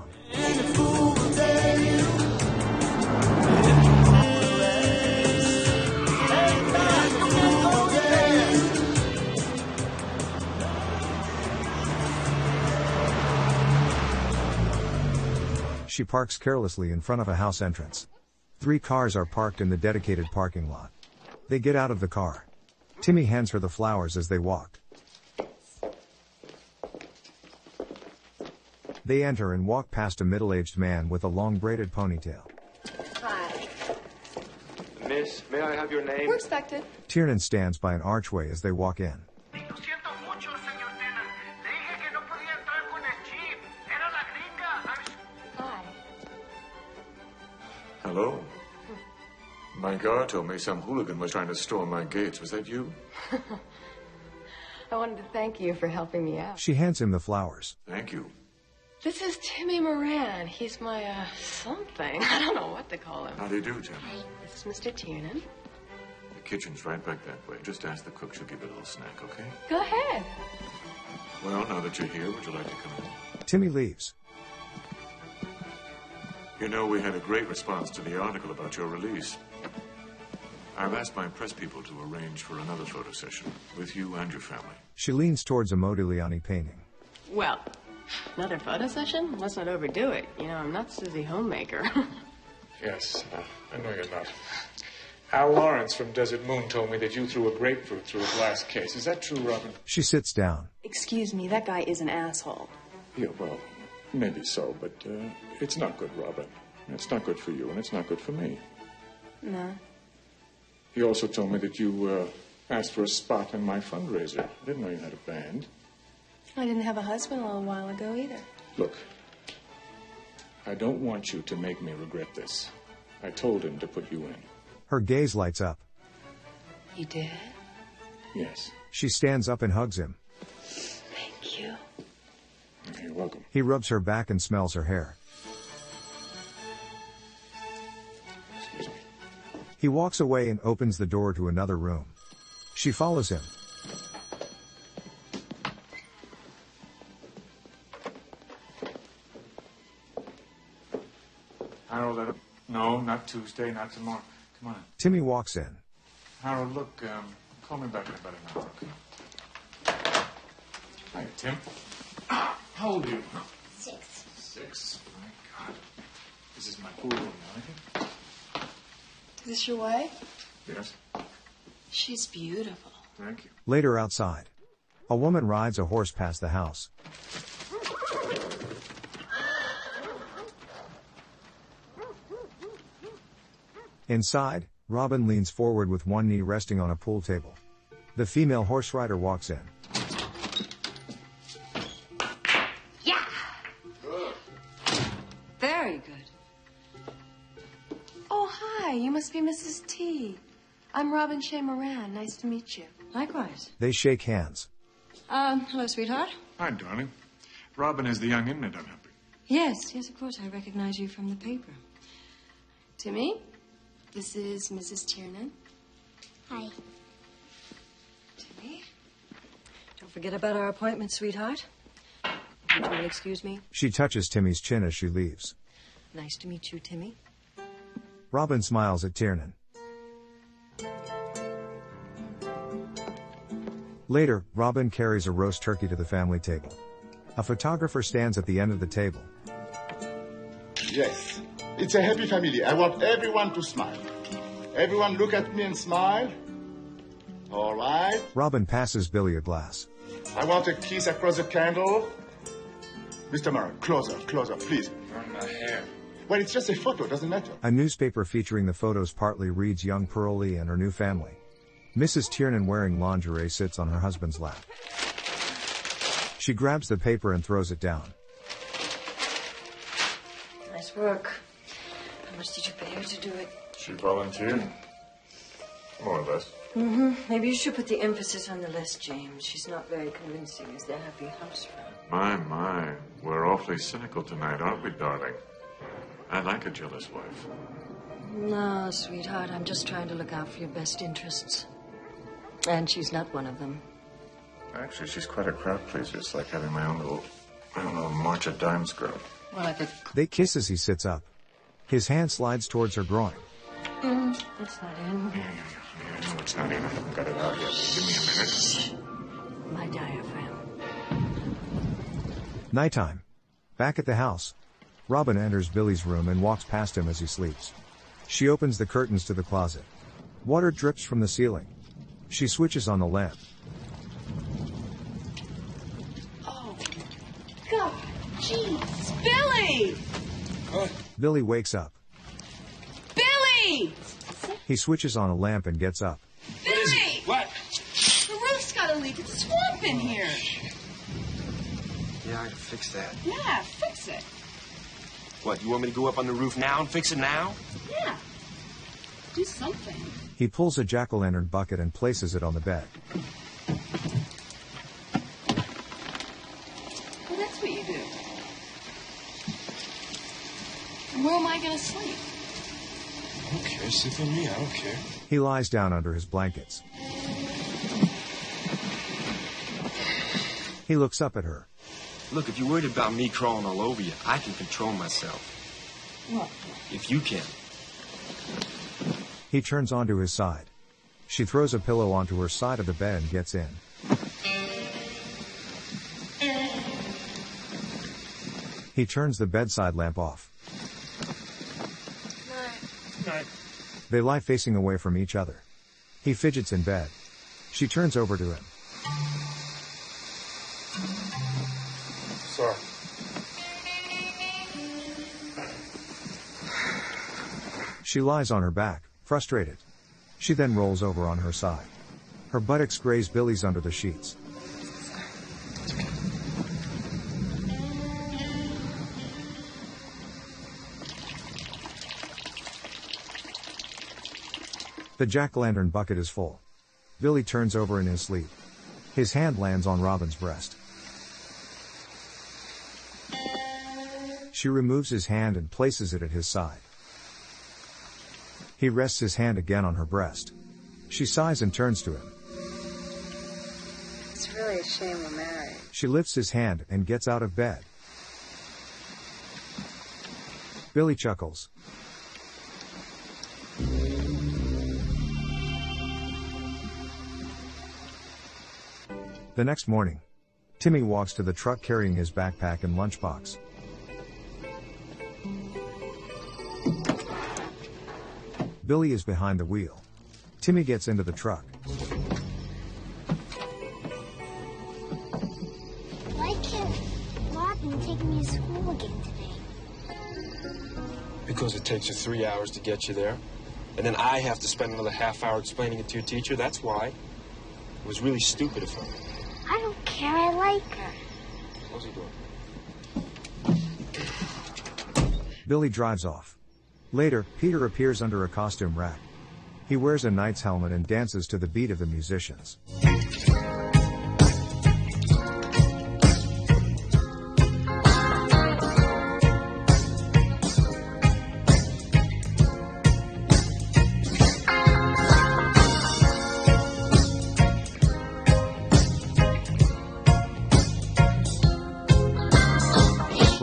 She parks carelessly in front of a house entrance. 3 cars are parked in the dedicated parking lot. They get out of the car. Timmy hands her the flowers as they walk. They enter and walk past a middle-aged man with a long braided ponytail. Hi. Miss, may I have your name? We're expected. Tiernan stands by an archway as they walk in. Hi. Hello? My guard told me some hooligan was trying to storm my gates. Was that you? I wanted to thank you for helping me out. She hands him the flowers. Thank you. This is Timmy Moran. He's my, something. I don't know what to call him. How do you do, Tim? This is Mr. Tiernan. The kitchen's right back that way. Just ask the cook. She'll give you a little snack, okay? Go ahead. Well, now that you're here, would you like to come in? Timmy leaves. You know, we had a great response to the article about your release. I've asked my press people to arrange for another photo session with you and your family. She leans towards a Modigliani painting. Well, another photo session? Let's not overdo it. You know, I'm not Susie Homemaker. Yes, I know you're not. Al Lawrence from Desert Moon told me that you threw a grapefruit through a glass case. Is that true, Robin? She sits down. Excuse me, that guy is an asshole. Yeah, well, maybe so, but it's not good, Robin. It's not good for you, and it's not good for me. No. He also told me that you asked for a spot in my fundraiser. I didn't know you had a band. I didn't have a husband a little while ago either. Look, I don't want you to make me regret this. I told him to put you in. Her gaze lights up. You did? Yes. She stands up and hugs him. Thank you. You're welcome. He rubs her back and smells her hair. Excuse me. He walks away and opens the door to another room. She follows him. Harold, no, not Tuesday, not tomorrow. Come on in. Timmy walks in. Harold, look, call me back in about an hour, okay? Hi, Tim. How old are you? 6. 6. My God. This is my pool room now, I Is this your wife? Yes. She's beautiful. Thank you. Later outside, a woman rides a horse past the house. Inside, Robin leans forward with one knee resting on a pool table. The female horse rider walks in. Yeah! Very good. Oh, hi. You must be Mrs. T. I'm Robin Shea Moran. Nice to meet you. Likewise. They shake hands. Hello, sweetheart. Hi, darling. Robin is the young inmate I'm helping. Yes, of course. I recognize you from the paper. Timmy, this is Mrs. Tiernan. Hi. Timmy? Don't forget about our appointment, sweetheart. Would you will excuse me? She touches Timmy's chin as she leaves. Nice to meet you, Timmy. Robin smiles at Tiernan. Later, Robin carries a roast turkey to the family table. A photographer stands at the end of the table. Yes, it's a happy family. I want everyone to smile. Everyone look at me and smile. All right. Robin passes Billy a glass. I want a kiss across the candle. Mr. Murray, closer, please. On my hair. Well, it's just a photo, doesn't matter. A newspaper featuring the photos partly reads young Pearlie and her new family. Mrs. Tiernan, wearing lingerie, sits on her husband's lap. She grabs the paper and throws it down. Nice work. How much did you pay her to do it? She volunteered? More or less. Maybe you should put the emphasis on the list, James. She's not very convincing as the happy housefront. My. We're awfully cynical tonight, aren't we, darling? I like a jealous wife. No, sweetheart, I'm just trying to look out for your best interests. And she's not one of them. Actually, she's quite a crowd pleaser. It's like having my own little, March of Dimes girl. Well, I could... They kiss as he sits up. His hand slides towards her groin. It's not in. Yeah, no, it's not in. I haven't got it out yet. Give me a minute. My diaphragm. Nighttime. Back at the house. Robin enters Billy's room and walks past him as he sleeps. She opens the curtains to the closet. Water drips from the ceiling. She switches on the lamp. Oh, God, jeez. Billy! Billy wakes up. Billy! He switches on a lamp and gets up. Billy! What? The roof's got a leak. It's a swamp in here. Yeah, I can fix that. Yeah, fix it. What, you want me to go up on the roof now and fix it now? Yeah. Do something. He pulls a jack-o'-lantern bucket and places it on the bed. Well, that's what you do. And where am I going to sleep? I don't care. Sleep with me. I don't care. He lies down under his blankets. He looks up at her. Look, if you're worried about me crawling all over you, I can control myself. What? If you can. He turns onto his side. She throws a pillow onto her side of the bed and gets in. He turns the bedside lamp off. Night. They lie facing away from each other. He fidgets in bed. She turns over to him. Sorry. She lies on her back, frustrated. She then rolls over on her side. Her buttocks graze Billy's under the sheets. The jack-o'-lantern bucket is full. Billy turns over in his sleep. His hand lands on Robin's breast. She removes his hand and places it at his side. He rests his hand again on her breast. She sighs and turns to him. It's really a shame we're married. She lifts his hand and gets out of bed. Billy chuckles. The next morning, Timmy walks to the truck carrying his backpack and lunchbox. Billy is behind the wheel. Timmy gets into the truck. Why can't Robin take me to school again today? Because it takes you 3 hours to get you there. And then I have to spend another half hour explaining it to your teacher. That's why. It was really stupid of her. I don't care. I like her. What's he doing? Billy drives off. Later, Peter appears under a costume rack. He wears a knight's helmet and dances to the beat of the musicians.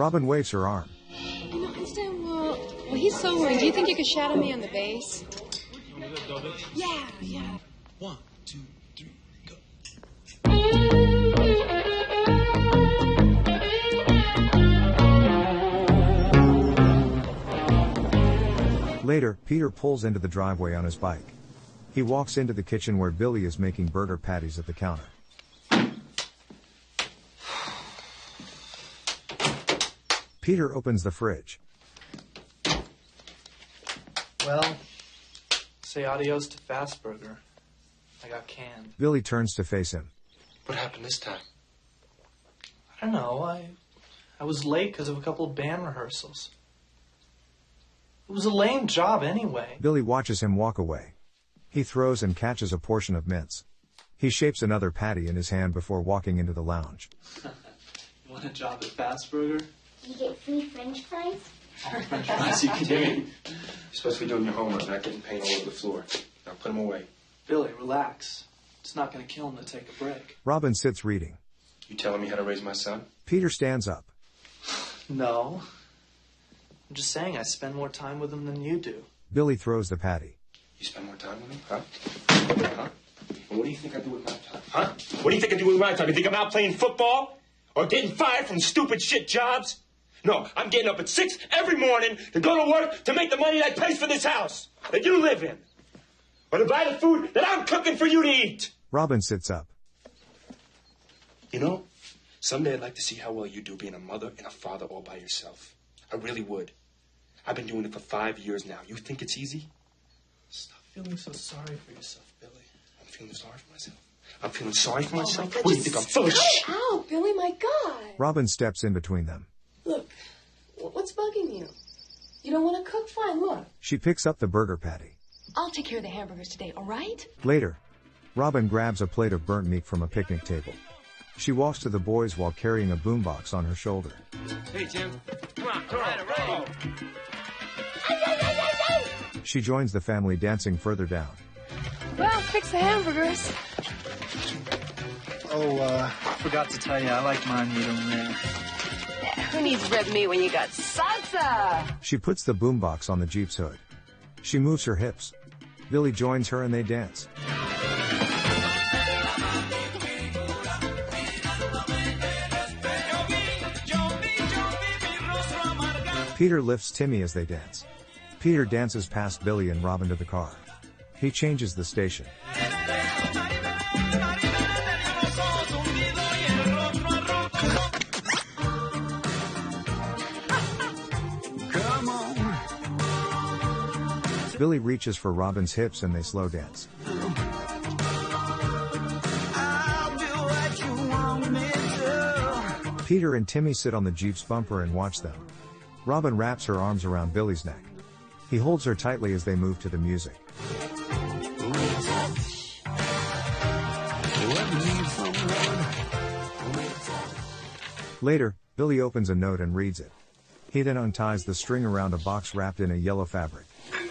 Robin waves her arm. You know, Einstein, well, he's so worried. Do you think you could shadow me on the bass? Yeah. 1, 2, 3, go. Later, Peter pulls into the driveway on his bike. He walks into the kitchen where Billy is making burger patties at the counter. Peter opens the fridge. Well, say adios to Fast Burger. I got canned. Billy turns to face him. What happened this time? I don't know. I was late because of a couple of band rehearsals. It was a lame job anyway. Billy watches him walk away. He throws and catches a portion of mince. He shapes another patty in his hand before walking into the lounge. You want a job at Fast Burger? You get free French fries? French fries, you kidding me? You're supposed to be doing your homework, not getting paint all over the floor. Now put them away. Billy, relax. It's not going to kill him to take a break. Robin sits reading. You telling me how to raise my son? Peter stands up. No. I'm just saying I spend more time with him than you do. Billy throws the patty. You spend more time with him, huh? Huh? And what do you think I do with my time? Huh? What do you think I do with my time? You think I'm out playing football? Or getting fired from stupid shit jobs? No, I'm getting up at 6 every morning to go to work to make the money that pays for this house that you live in. Or to buy the food that I'm cooking for you to eat. Robin sits up. You know, someday I'd like to see how well you do being a mother and a father all by yourself. I really would. I've been doing it for 5 years now. You think it's easy? Stop feeling so sorry for yourself, Billy. I'm feeling sorry for myself. I'm feeling sorry for Oh, myself? my God, What do you think I'm full of shit? Cut it out, Billy, my God. Robin steps in between them. Look, what's bugging you? You don't want to cook? Fine, look. She picks up the burger patty. I'll take care of the hamburgers today, all right? Later, Robin grabs a plate of burnt meat from a picnic table. She walks to the boys while carrying a boombox on her shoulder. Hey, Tim. Come on, all right. She joins the family dancing further down. Well, fix the hamburgers. Oh, forgot to tell you, I like mine medium rare. Who needs red meat when you got salsa? She puts the boombox on the Jeep's hood. She moves her hips. Billy joins her and they dance. Peter lifts Timmy as they dance. Peter dances past Billy and Robin to the car. He changes the station. Billy reaches for Robin's hips and they slow dance. Peter and Timmy sit on the Jeep's bumper and watch them. Robin wraps her arms around Billy's neck. He holds her tightly as they move to the music. Later, Billy opens a note and reads it. He then unties the string around a box wrapped in a yellow fabric.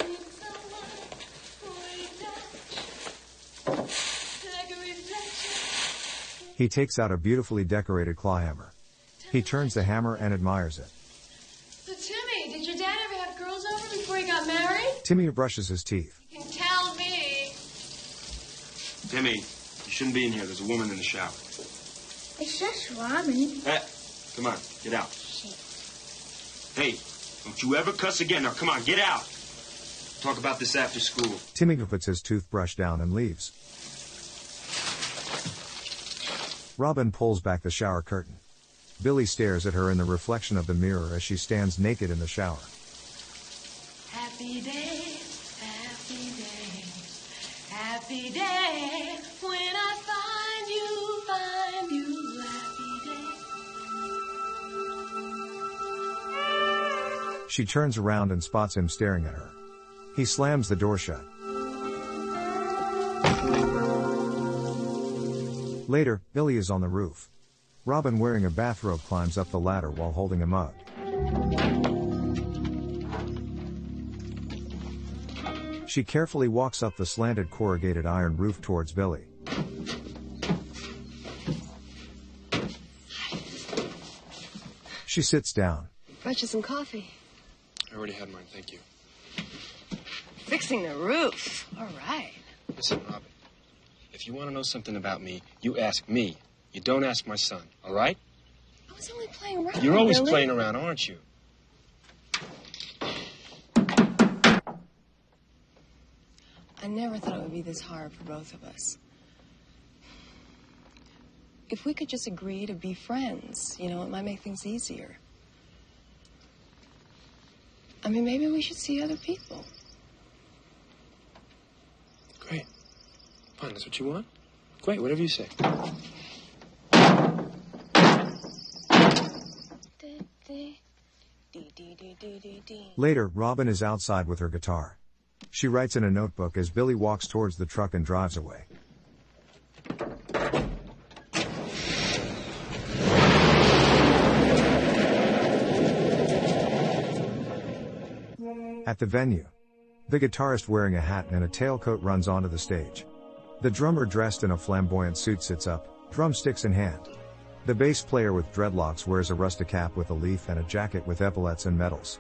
He takes out a beautifully decorated claw hammer. He turns the hammer and admires it. So, Timmy, did your dad ever have girls over before he got married? Timmy brushes his teeth. You can tell me. Timmy, you shouldn't be in here. There's a woman in the shower. It's just Robin. Hey, come on, get out. Hey, don't you ever cuss again. Now, come on, get out. Talk about this after school. Timmy puts his toothbrush down and leaves. Robin pulls back the shower curtain. Billy stares at her in the reflection of the mirror as she stands naked in the shower. Happy day, happy day, happy day. When I find you, happy day. She turns around and spots him staring at her. He slams the door shut. Later, Billy is on the roof. Robin, wearing a bathrobe, climbs up the ladder while holding a mug. She carefully walks up the slanted corrugated iron roof towards Billy. She sits down. Brought you some coffee. I already had mine, thank you. Fixing the roof. All right. Listen, Robin, if you want to know something about me, you ask me. You don't ask my son, all right? I was only playing around. You're always Billy. playing around, aren't you? I never thought it would be this hard for both of us. If we could just agree to be friends, you know, it might make things easier. I mean, maybe we should see other people. Great. Fine, that's what you want? Great, whatever you say. Later, Robin is outside with her guitar. She writes in a notebook as Billy walks towards the truck and drives away. At the venue, the guitarist wearing a hat and a tailcoat runs onto the stage. The drummer dressed in a flamboyant suit sits up, drumsticks in hand. The bass player with dreadlocks wears a rustic cap with a leaf and a jacket with epaulets and medals.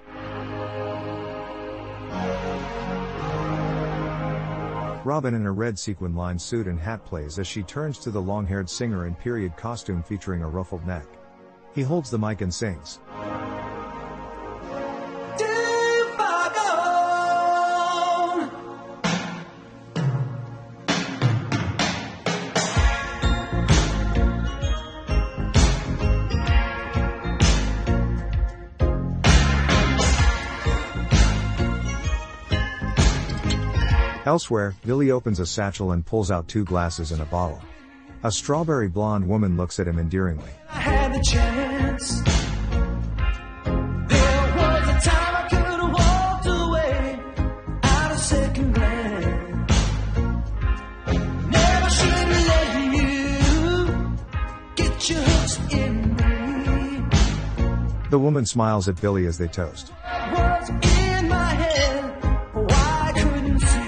Robin in a red sequin-lined suit and hat plays as she turns to the long-haired singer in period costume featuring a ruffled neck. He holds the mic and sings. Elsewhere, Billy opens a satchel and pulls out 2 glasses and a bottle. A strawberry blonde woman looks at him endearingly. I had the chance. There was a time I could have walked away out of second glance. Never should have let you get your hooks in me. The woman smiles at Billy as they toast. Was in my head, why I couldn't see.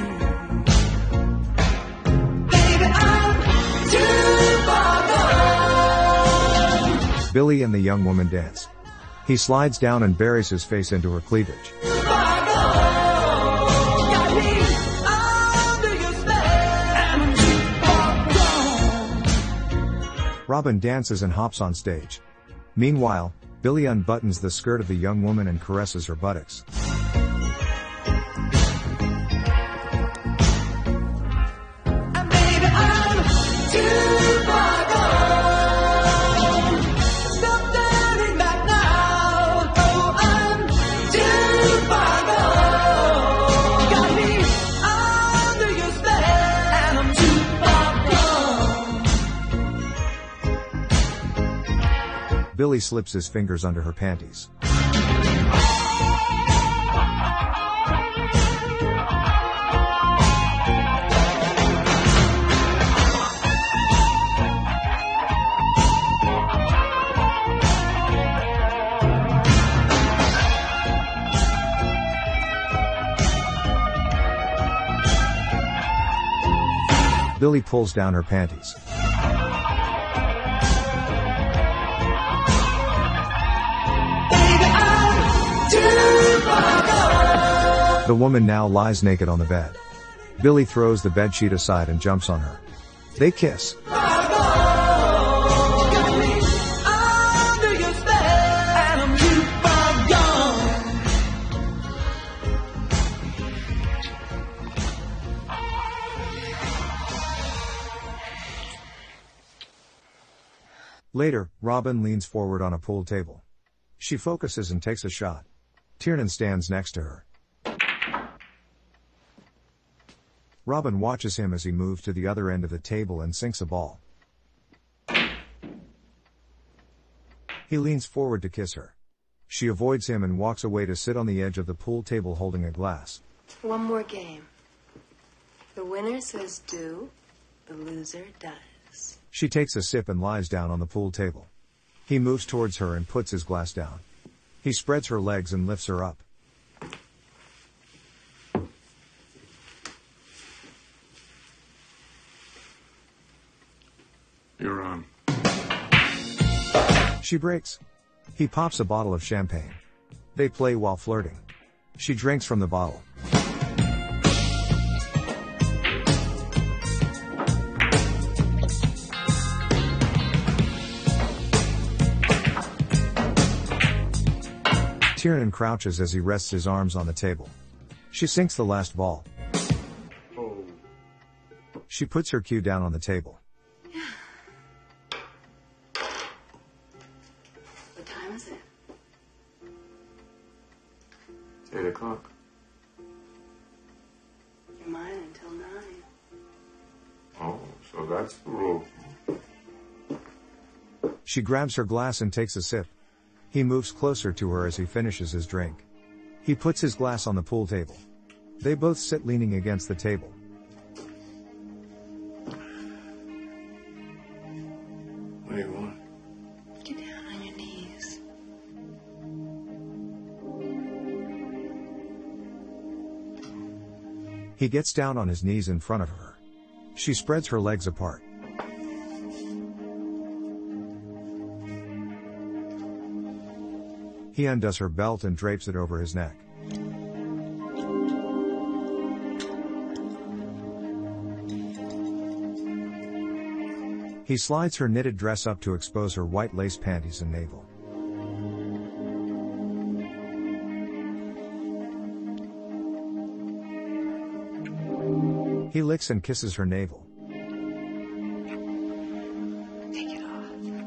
Billy and the young woman dance. He slides down and buries his face into her cleavage. Robin dances and hops on stage. Meanwhile, Billy unbuttons the skirt of the young woman and caresses her buttocks. Billy slips his fingers under her panties. Billy pulls down her panties. The woman now lies naked on the bed. Billy throws the bedsheet aside and jumps on her. They kiss. Later, Robin leans forward on a pool table. She focuses and takes a shot. Tiernan stands next to her. Robin watches him as he moves to the other end of the table and sinks a ball. He leans forward to kiss her. She avoids him and walks away to sit on the edge of the pool table holding a glass. One more game. The winner says do, the loser does. She takes a sip and lies down on the pool table. He moves towards her and puts his glass down. He spreads her legs and lifts her up. You're on. She breaks. He pops a bottle of champagne. They play while flirting. She drinks from the bottle. Tiernan crouches as he rests his arms on the table. She sinks the last ball. Oh. She puts her cue down on the table. What time is it? 8 o'clock. You're mine until 9. Oh, so that's the rule. She grabs her glass and takes a sip. He moves closer to her as he finishes his drink. He puts his glass on the pool table. They both sit leaning against the table. What do you want? Get down on your knees. He gets down on his knees in front of her. She spreads her legs apart. He undoes her belt and drapes it over his neck. He slides her knitted dress up to expose her white lace panties and navel. He licks and kisses her navel. Take it off.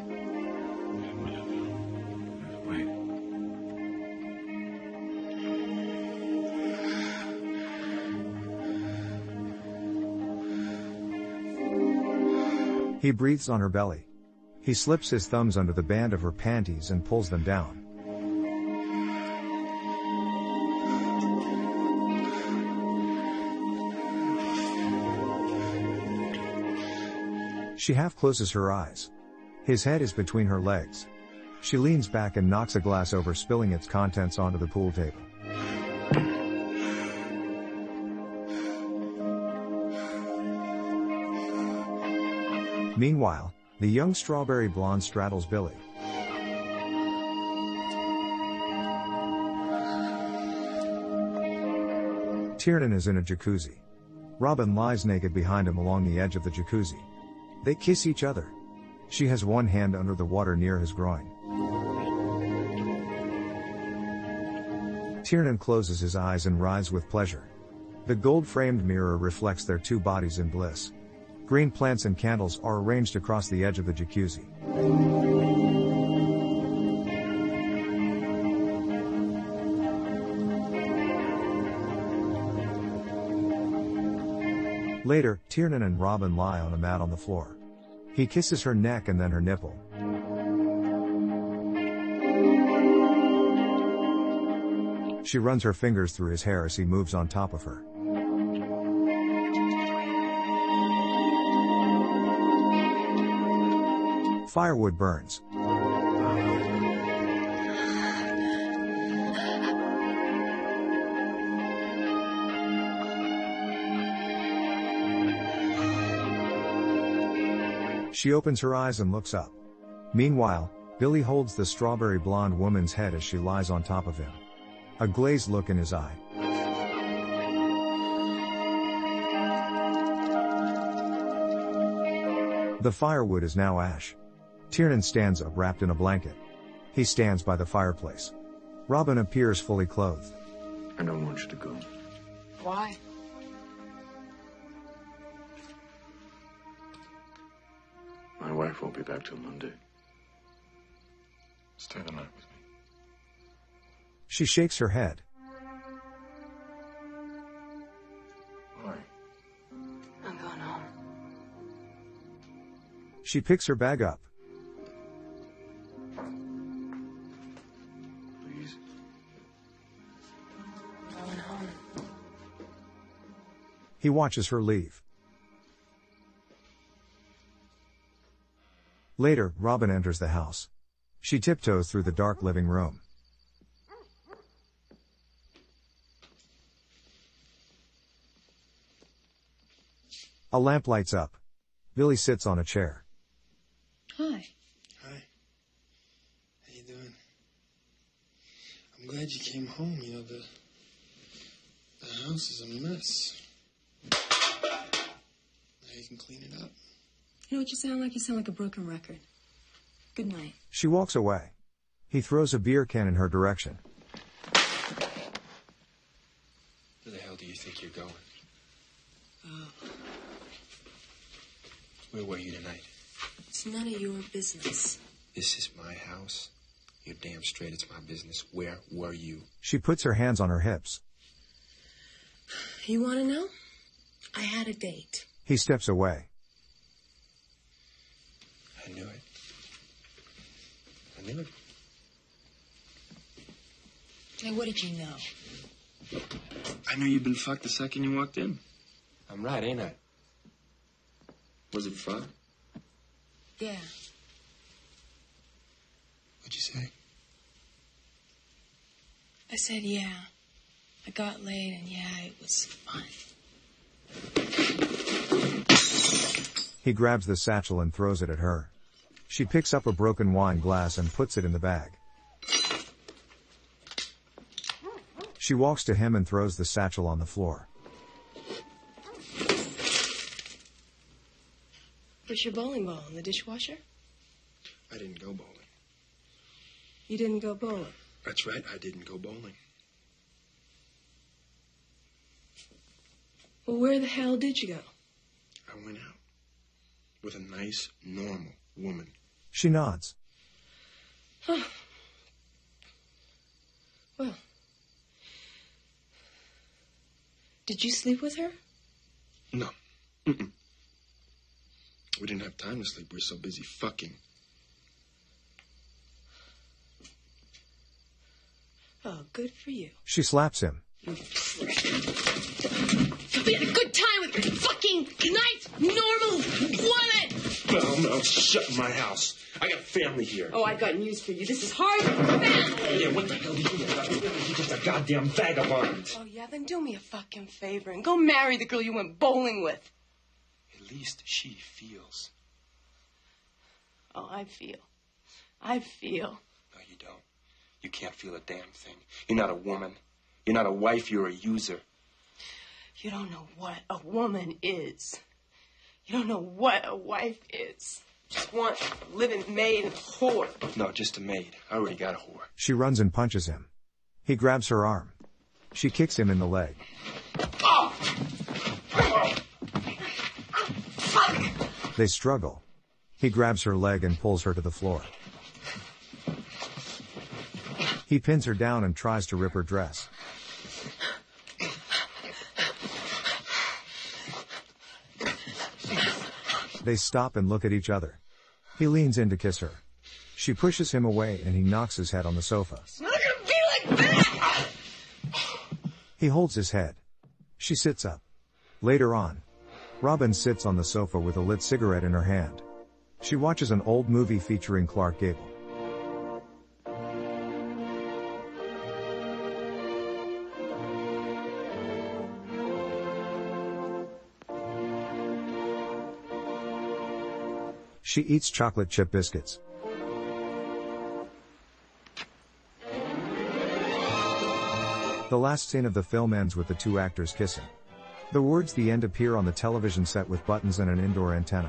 Wait. He breathes on her belly. He slips his thumbs under the band of her panties and pulls them down. She half closes her eyes. His head is between her legs. She leans back and knocks a glass over, spilling its contents onto the pool table. Meanwhile, the young strawberry blonde straddles Billy. Tiernan is in a jacuzzi. Robin lies naked behind him along the edge of the jacuzzi. They kiss each other. She has one hand under the water near his groin. Tiernan closes his eyes and writhes with pleasure. The gold-framed mirror reflects their two bodies in bliss. Green plants and candles are arranged across the edge of the jacuzzi. Later, Tiernan and Robin lie on a mat on the floor. He kisses her neck and then her nipple. She runs her fingers through his hair as he moves on top of her. Firewood burns. She opens her eyes and looks up. Meanwhile, Billy holds the strawberry blonde woman's head as she lies on top of him. A glazed look in his eye. The firewood is now ash. Tiernan stands up wrapped in a blanket. He stands by the fireplace. Robin appears fully clothed. I don't want you to go. Why? My wife won't be back till Monday. Stay the night with me. She shakes her head. Why? I'm going home. She picks her bag up. Please. I'm going home. He watches her leave. Later, Robin enters the house. She tiptoes through the dark living room. A lamp lights up. Billy sits on a chair. Hi. Hi. How you doing? I'm glad you came home. You know, the house is a mess. Now you can clean it up. You know what you sound like? You sound like a broken record. Good night. She walks away. He throws a beer can in her direction. Where the hell do you think you're going? Where were you tonight? It's none of your business. This is my house. You're damn straight it's my business. Where were you? She puts her hands on her hips. You want to know? I had a date. He steps away. I knew it. I knew it. Hey, what did you know? I knew you'd been fucked the second you walked in. I'm right, ain't I? Was it fun? Yeah. What'd you say? I said, yeah. I got laid, and yeah, it was fun. He grabs the satchel and throws it at her. She picks up a broken wine glass and puts it in the bag. She walks to him and throws the satchel on the floor. Where's your bowling ball? In the dishwasher? I didn't go bowling. You didn't go bowling? That's right, I didn't go bowling. Well, where the hell did you go? I went out with a nice, normal woman. She nods. Huh. Well. Did you sleep with her? No. Mm-mm. We didn't have time to sleep. We were so busy fucking. Oh, good for you. She slaps him. We had a good time with your fucking nice, normal woman! No, shut my house. I got family here. Oh, I got news for you. This is hard family. Yeah, what the hell do you know about me? You're just a goddamn vagabond. Oh, yeah, then do me a fucking favor and go marry the girl you went bowling with. At least she feels. Oh, I feel. I feel. No, you don't. You can't feel a damn thing. You're not a woman. You're not a wife, you're a user. You don't know what a woman is. You don't know what a wife is. Just want a living maid and a whore. No, just a maid. I already got a whore. She runs and punches him. He grabs her arm. She kicks him in the leg. Oh! They struggle. He grabs her leg and pulls her to the floor. He pins her down and tries to rip her dress. They stop and look at each other. He leans in to kiss her. She pushes him away and he knocks his head on the sofa. It's not gonna be like that! He holds his head. She sits up. Later on, Robin sits on the sofa with a lit cigarette in her hand. She watches an old movie featuring Clark Gable. She eats chocolate chip biscuits. The last scene of the film ends with the two actors kissing. The words "the end" appear on the television set with buttons and an indoor antenna.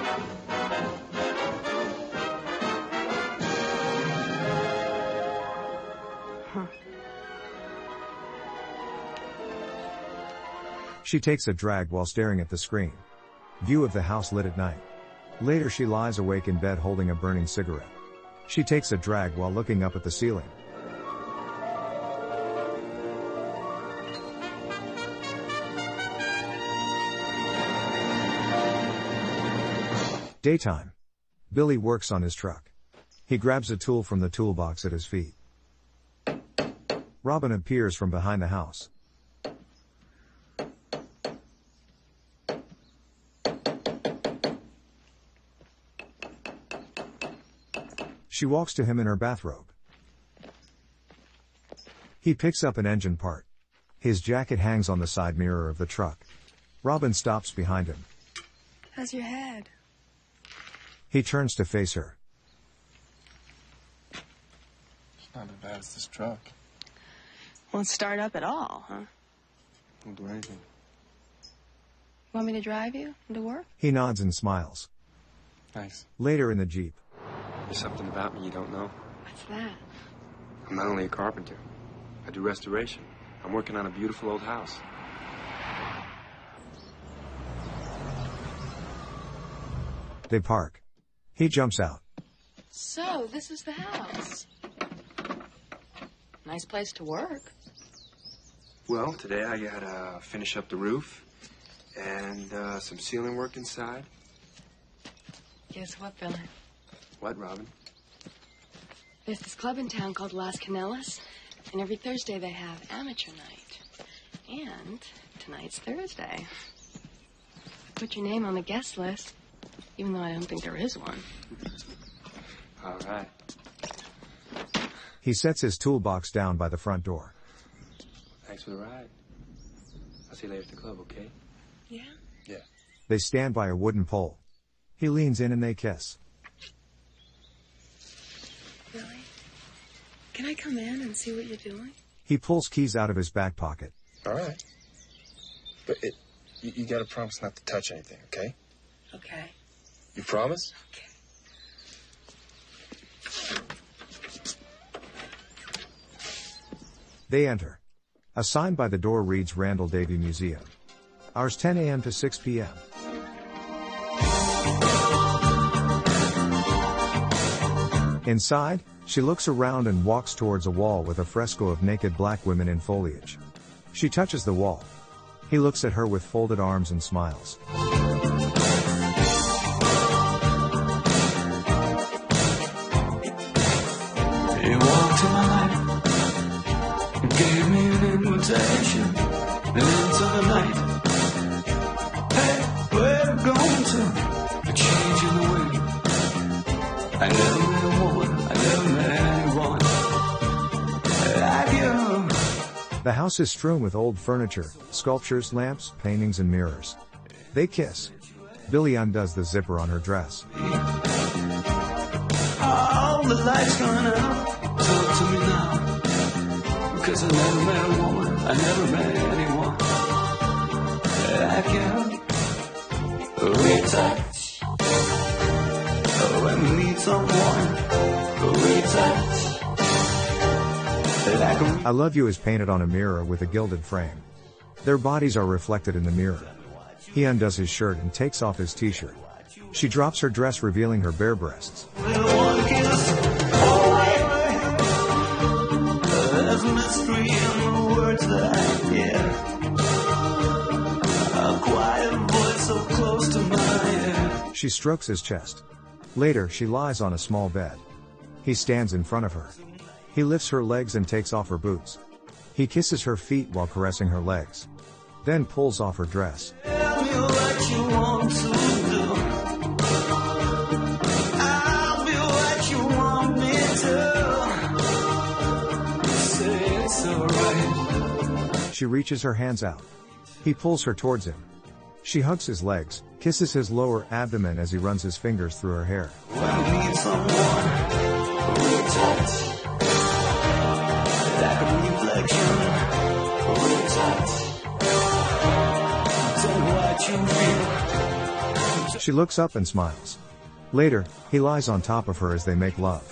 She takes a drag while staring at the screen. View of the house lit at night. Later she lies awake in bed holding a burning cigarette. She takes a drag while looking up at the ceiling. Daytime. Billy works on his truck. He grabs a tool from the toolbox at his feet. Robin appears from behind the house. She walks to him in her bathrobe. He picks up an engine part. His jacket hangs on the side mirror of the truck. Robin stops behind him. How's your head? He turns to face her. It's not as bad as this truck. Won't start up at all, huh? Won't do anything. Want me to drive you to work? He nods and smiles. Thanks. Later in the Jeep. There's something about me you don't know. What's that? I'm not only a carpenter. I do restoration. I'm working on a beautiful old house. They park. He jumps out. So, this is the house. Nice place to work. Well, today I gotta finish up the roof and some ceiling work inside. Guess what, Billy? What, Robin? There's this club in town called Las Canellas, and every Thursday they have amateur night. And tonight's Thursday. Put your name on the guest list, even though I don't think there is one. All right. He sets his toolbox down by the front door. Thanks for the ride. I'll see you later at the club, okay? Yeah? Yeah. They stand by a wooden pole. He leans in and they kiss. Really? Can I come in and see what you're doing? He pulls keys out of his back pocket. All right. But you gotta promise not to touch anything, okay? Okay. You promise? Okay. They enter. A sign by the door reads Randall Davy Museum. Hours 10 a.m. to 6 p.m. Inside, she looks around and walks towards a wall with a fresco of naked black women in foliage. She touches the wall. He looks at her with folded arms and smiles. He walked in my life and gave me an invitation into the night. Hey, where you going to? A change in the wind. I never met a woman, I never met anyone like you. The house is strewn with old furniture, sculptures, lamps, paintings, and mirrors. They kiss. Billy undoes the zipper on her dress. All the lights going out. Talk to me now. Because I never met a woman, I never met anyone like you. We touch. When we meet someone, we touch. I Love You is painted on a mirror with a gilded frame. Their bodies are reflected in the mirror. He undoes his shirt and takes off his t-shirt. She drops her dress, revealing her bare breasts. There's mystery in the words that I hear. A quiet voice so close to my ear. She strokes his chest. Later, she lies on a small bed. He stands in front of her. He lifts her legs and takes off her boots. He kisses her feet while caressing her legs. Then pulls off her dress. Tell me what you want to do. I'll be what you want me to. Say it's alright. She reaches her hands out. He pulls her towards him. She hugs his legs, kisses his lower abdomen as he runs his fingers through her hair. When I need someone, we touch. Like a reflection, we touch. Tell me what you feel. She looks up and smiles. Later, he lies on top of her as they make love.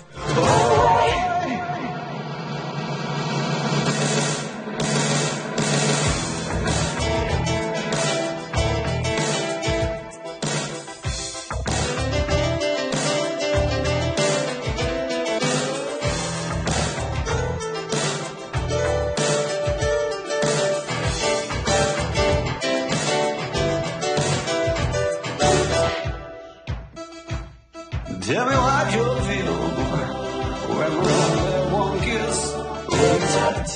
Tell me what you feel when we have one kiss, we touch.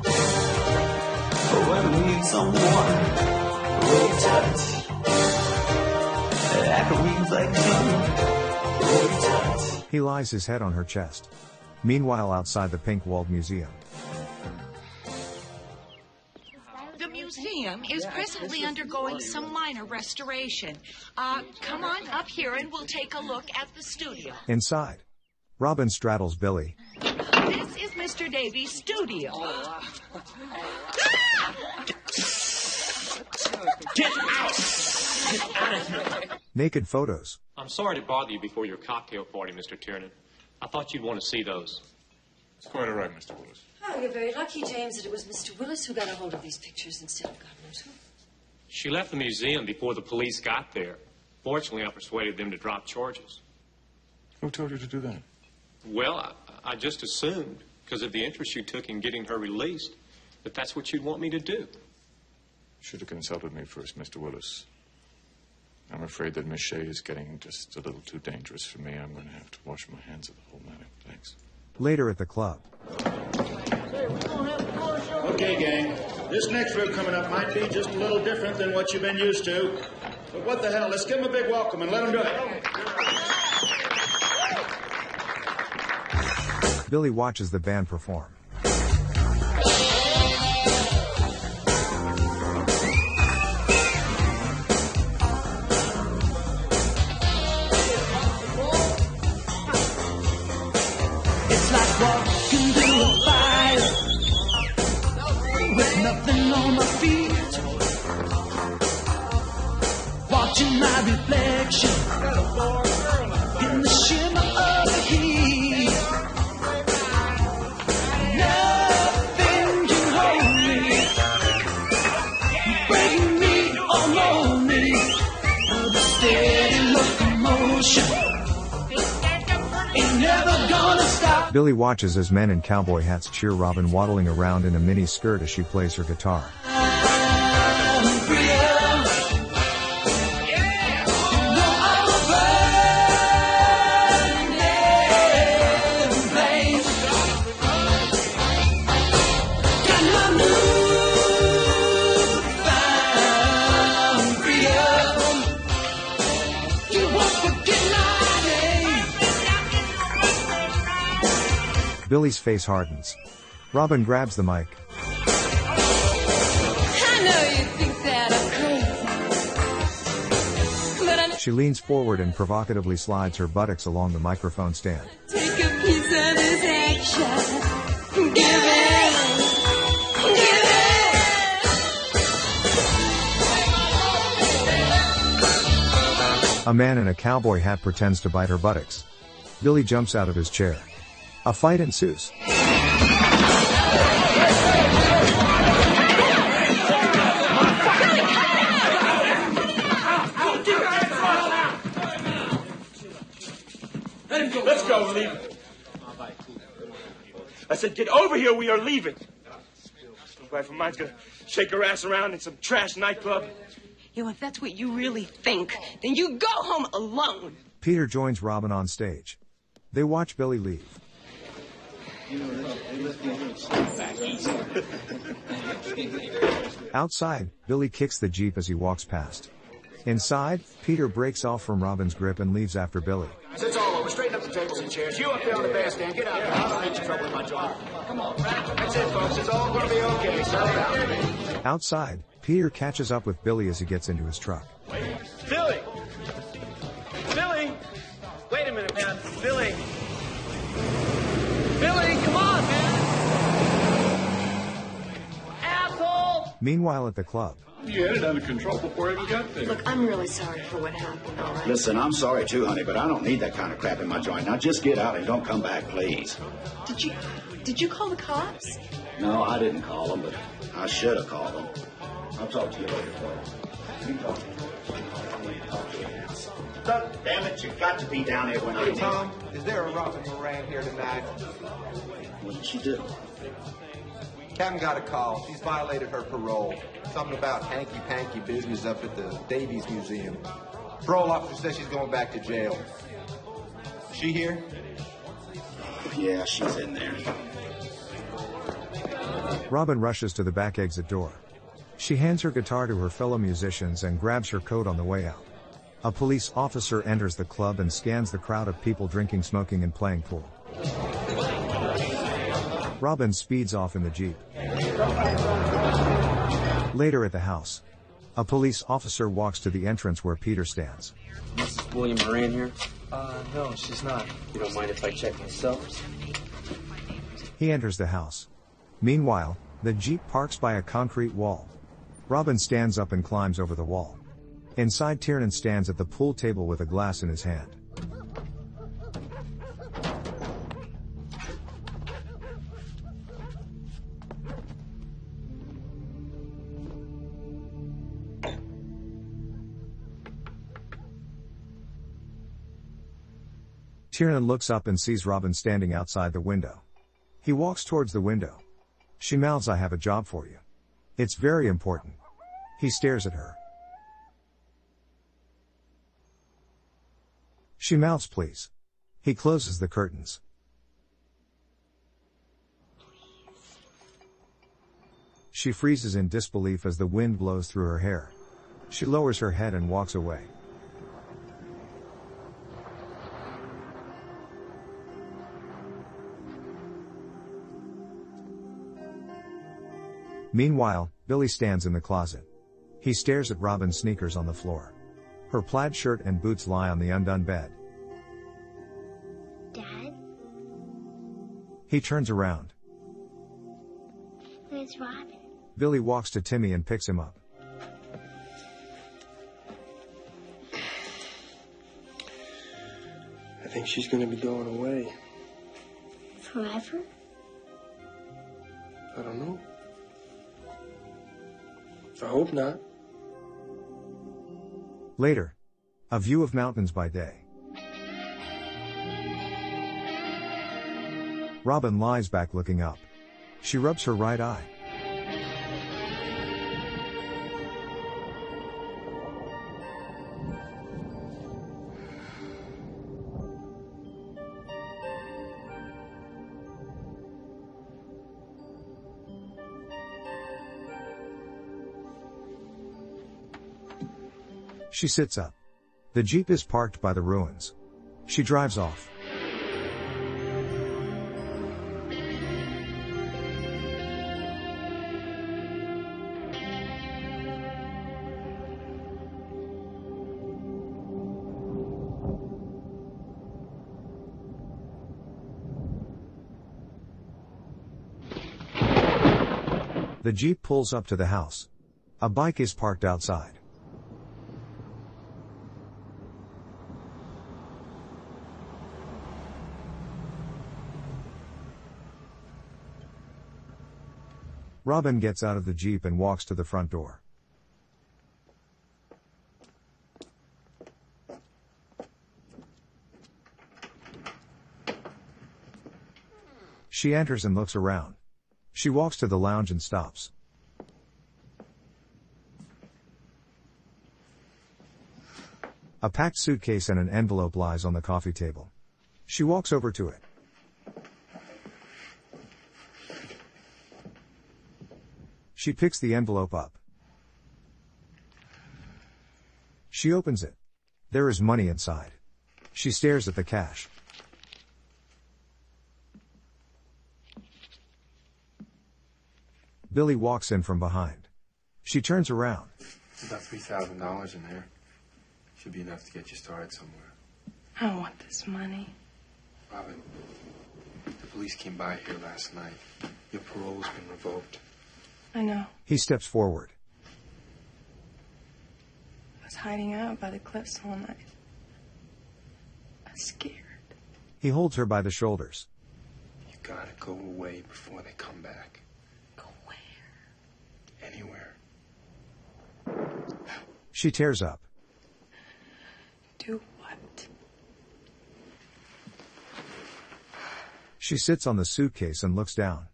When we need someone, we touch. Like a reflection, we touch. He lies his head on her chest. Meanwhile, outside the pink-walled museum. The museum is presently undergoing some minor restoration. Come on up here and we'll take a look at the studio. Inside, Robin straddles Billy. This is Mr. Davies' studio. Get out! Get out of here! Naked photos. I'm sorry to bother you before your cocktail party, Mr. Tiernan. I thought you'd want to see those. It's quite all right, Mr. Willis. Oh, you're very lucky, James, that it was Mr. Willis who got a hold of these pictures instead of God knows who. She left the museum before the police got there. Fortunately, I persuaded them to drop charges. Who told you to do that? Well, I just assumed, because of the interest you took in getting her released, that that's what you'd want me to do. Should have consulted me first, Mr. Willis. I'm afraid that Miss Shea is getting just a little too dangerous for me. I'm going to have to wash my hands of the whole matter. Thanks. Later at the club. Okay, gang. This next group coming up might be just a little different than what you've been used to. But what the hell? Let's give them a big welcome and let them do it. Billy watches the band perform. It's like walking through a fire with nothing on my feet. Watching my reflection in the shimmer of the heat. Nothing can hold me, bring me or mold me. The steady locomotion ain't never gonna stop. Billy watches as men in cowboy hats cheer Robin waddling around in a mini skirt as she plays her guitar. Billy's face hardens. Robin grabs the mic. I know you think that I'm crazy, but I She leans forward and provocatively slides her buttocks along the microphone stand. take a piece of this action. Give it, give it. A man in a cowboy hat pretends to bite her buttocks. Billy jumps out of his chair. A fight ensues. Let's go, leave it. I said, get over here, we are leaving. Wife of mine's gonna shake her ass around in some trash nightclub. You know, if that's what you really think, then you go home alone. Peter joins Robin on stage. They watch Billy leave. Outside, Billy kicks the Jeep as he walks past. Inside, Peter breaks off from Robin's grip and leaves after Billy. It's all over. Straighten up the tables and chairs. You up there on the bandstand. Get out there. I don't need your trouble with my job. Come on. That's it, folks. It's all going to be okay. Settle down. Outside, Peter catches up with Billy as he gets into his truck. Billy! Billy! Wait a minute, man. Billy! Billy, come on, man! Asshole! Meanwhile at the club. You had it under control before I even got there. Look, I'm really sorry for what happened, all right? Listen, I'm sorry too, honey, but I don't need that kind of crap in my joint. Now just get out and don't come back, please. Did you call the cops? No, I didn't call them, but I should have called them. I'll talk to you later, folks. You talk. Damn it, you got to be down here when I need. Tom, is there a Robin Moran here tonight? What did she do? Haven't got a call. She's violated her parole. Something about hanky-panky business up at the Davies Museum. Parole officer says she's going back to jail. Is she here? Yeah, she's in there. Robin rushes to the back exit door. She hands her guitar to her fellow musicians and grabs her coat on the way out. A police officer enters the club and scans the crowd of people drinking, smoking, and playing pool. Robin speeds off in the Jeep. Later at the house, a police officer walks to the entrance where Peter stands. Mrs. William Moran here? No, she's not. You don't mind if I check myself? He enters the house. Meanwhile, the Jeep parks by a concrete wall. Robin stands up and climbs over the wall. Inside, Tiernan stands at the pool table with a glass in his hand. Tiernan looks up and sees Robin standing outside the window. He walks towards the window. She mouths, "I have a job for you. It's very important." He stares at her. She mouths, "Please." He closes the curtains. She freezes in disbelief as the wind blows through her hair. She lowers her head and walks away. Meanwhile, Billy stands in the closet. He stares at Robin's sneakers on the floor. Her plaid shirt and boots lie on the undone bed. Dad, He turns around. where's Robin? Billy walks to Timmy and picks him up. I think she's gonna be going away. Forever? I don't know. I hope not. Later. A view of mountains by day. Robin lies back looking up. She rubs her right eye. She sits up. The Jeep is parked by the ruins. She drives off. The Jeep pulls up to the house. A bike is parked outside. Robin gets out of the Jeep and walks to the front door. She enters and looks around. She walks to the lounge and stops. A packed suitcase and an envelope lies on the coffee table. She walks over to it. She picks the envelope up. She opens it. There is money inside. She stares at the cash. Billy walks in from behind. She turns around. About $3,000 in there. Should be enough to get you started somewhere. I don't want this money. Robin, the police came by here last night. Your parole's been revoked. I know. He steps forward. I was hiding out by the cliffs all night. I was scared. He holds her by the shoulders. You gotta go away before they come back. Go where? Anywhere. She tears up. Do what? She sits on the suitcase and looks down.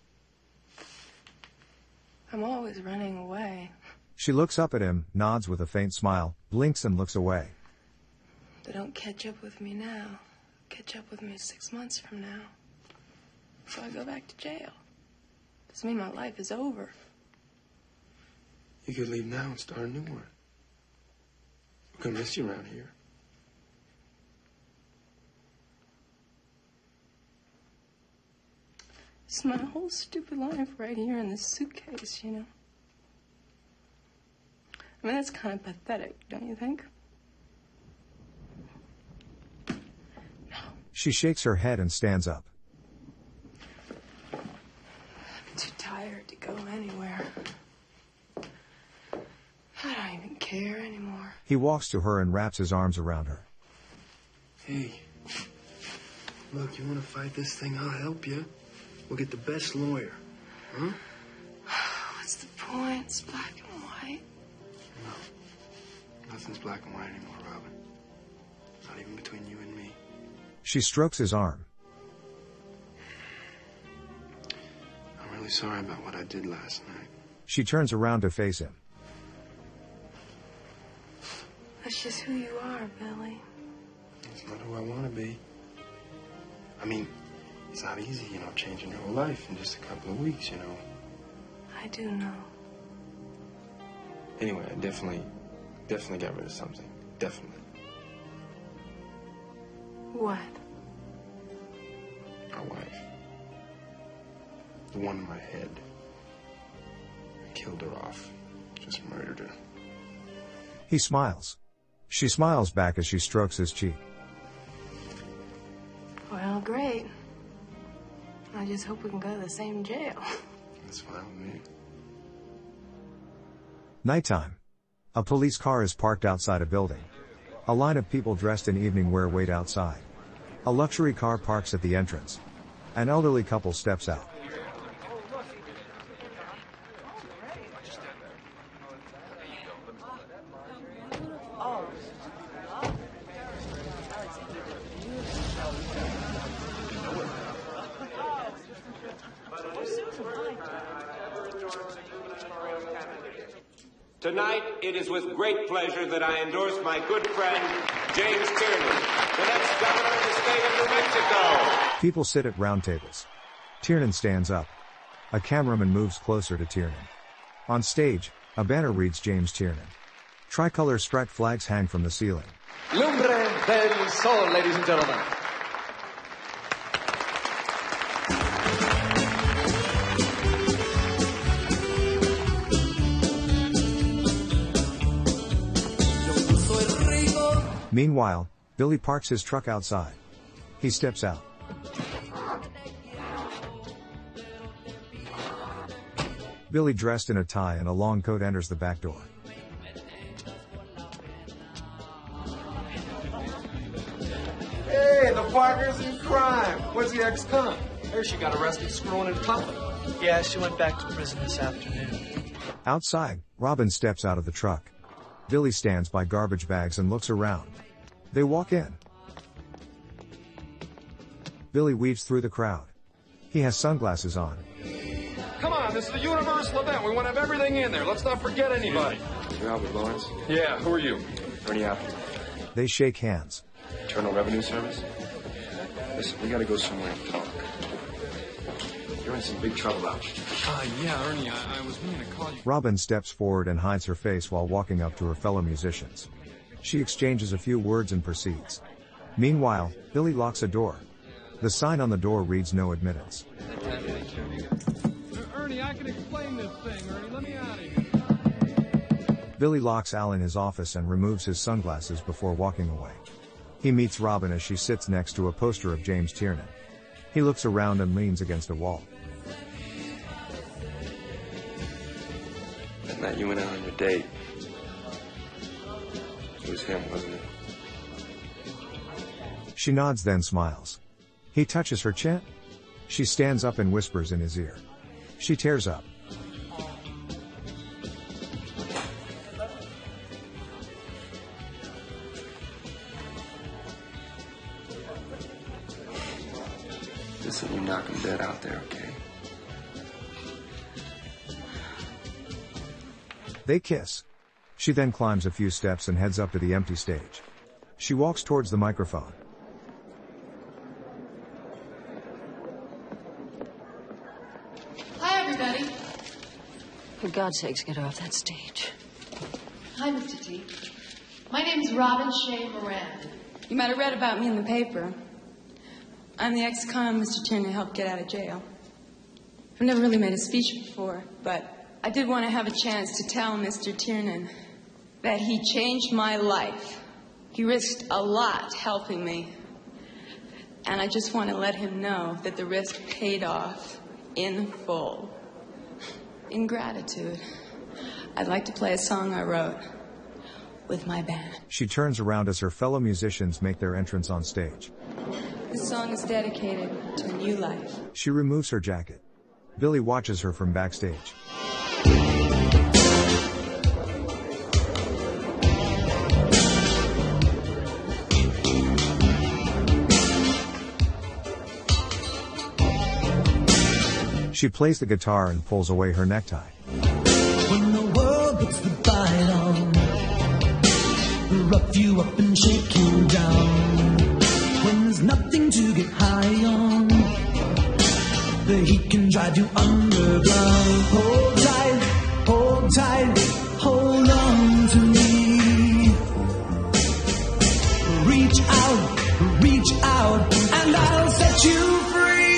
I'm always running away. She looks up at him, nods with a faint smile, blinks and looks away. They don't catch up with me now. Catch up with me 6 months from now. So I go back to jail. Doesn't mean my life is over. You could leave now and start a new one. We're gonna miss you around here. It's my whole stupid life right here in this suitcase, you know. I mean, that's kind of pathetic, don't you think? She shakes her head and stands up. He walks to her and wraps his arms around her. Hey, look, you want to fight this thing? I'll help you. We'll get the best lawyer. Huh? What's the point? It's black and white. No. Nothing's black and white anymore, Robin. Not even between you and me. She strokes his arm. I'm really sorry about what I did last night. She turns around to face him. That's just who you are, Billy. It's not who I want to be. I mean, it's not easy, changing your whole life in just a couple of weeks, I do know. Anyway, I definitely got rid of something. Definitely. What? My wife. The one in my head. I killed her off. Just murdered her. He smiles. She smiles back as she strokes his cheek. Well, great. I just hope we can go to the same jail. That's fine with me. Nighttime. A police car is parked outside a building. A line of people dressed in evening wear wait outside. A luxury car parks at the entrance. An elderly couple steps out. Tonight, it is with great pleasure that I endorse my good friend, James Tiernan, the next governor of the state of New Mexico. People sit at round tables. Tiernan stands up. A cameraman moves closer to Tiernan. On stage, a banner reads James Tiernan. Tricolor striped flags hang from the ceiling. Lumbre del Sol, ladies and gentlemen. Meanwhile, Billy parks his truck outside. He steps out. Billy, dressed in a tie and a long coat, enters the back door. Hey, the partner's in crime. Where's the ex-con? Here she got arrested screwing and pumping. Yeah, she went back to prison this afternoon. Outside, Robin steps out of the truck. Billy stands by garbage bags and looks around. They walk in. Billy weaves through the crowd. He has sunglasses on. Come on, this is a universal event. We want to have everything in there. Let's not forget anybody. You're Albert Lawrence? Yeah, who are you? Ernie Apple. They shake hands. Internal Revenue Service? Listen, we gotta go somewhere and talk. You're in some big trouble out. Yeah, Ernie, I was meaning to call you. Robin steps forward and hides her face while walking up to her fellow musicians. She exchanges a few words and proceeds. Meanwhile, Billy locks a door. The sign on the door reads "No admittance." Ernie, I can explain this thing, Ernie. Let me out of here. Billy locks Al in his office and removes his sunglasses before walking away. He meets Robin as she sits next to a poster of James Tiernan. He looks around and leans against a wall. That night you went out on your date. It was him, wasn't it? She nods, then smiles. He touches her chin. She stands up and whispers in his ear. She tears up. Listen, you knock him dead out there, okay? They kiss. She then climbs a few steps and heads up to the empty stage. She walks towards the microphone. Hi, everybody. For God's sakes, get off that stage. Hi, Mr. T. My name's Robin Shea Moran. You might have read about me in the paper. I'm the ex-con Mr. Tiernan helped get out of jail. I've never really made a speech before, but I did want to have a chance to tell Mr. Tiernan that he changed my life. He risked a lot helping me. And I just want to let him know that the risk paid off in full. In gratitude, I'd like to play a song I wrote. with my band. She turns around as her fellow musicians make their entrance on stage. This song is dedicated to a new life. She removes her jacket. Billy watches her from backstage. She plays the guitar and pulls away her necktie. When the world puts the bite on, rough you up and shake you down. When there's nothing to get high on, the heat can drive you underground. Hold tight, hold on to me. Reach out, and I'll set you free.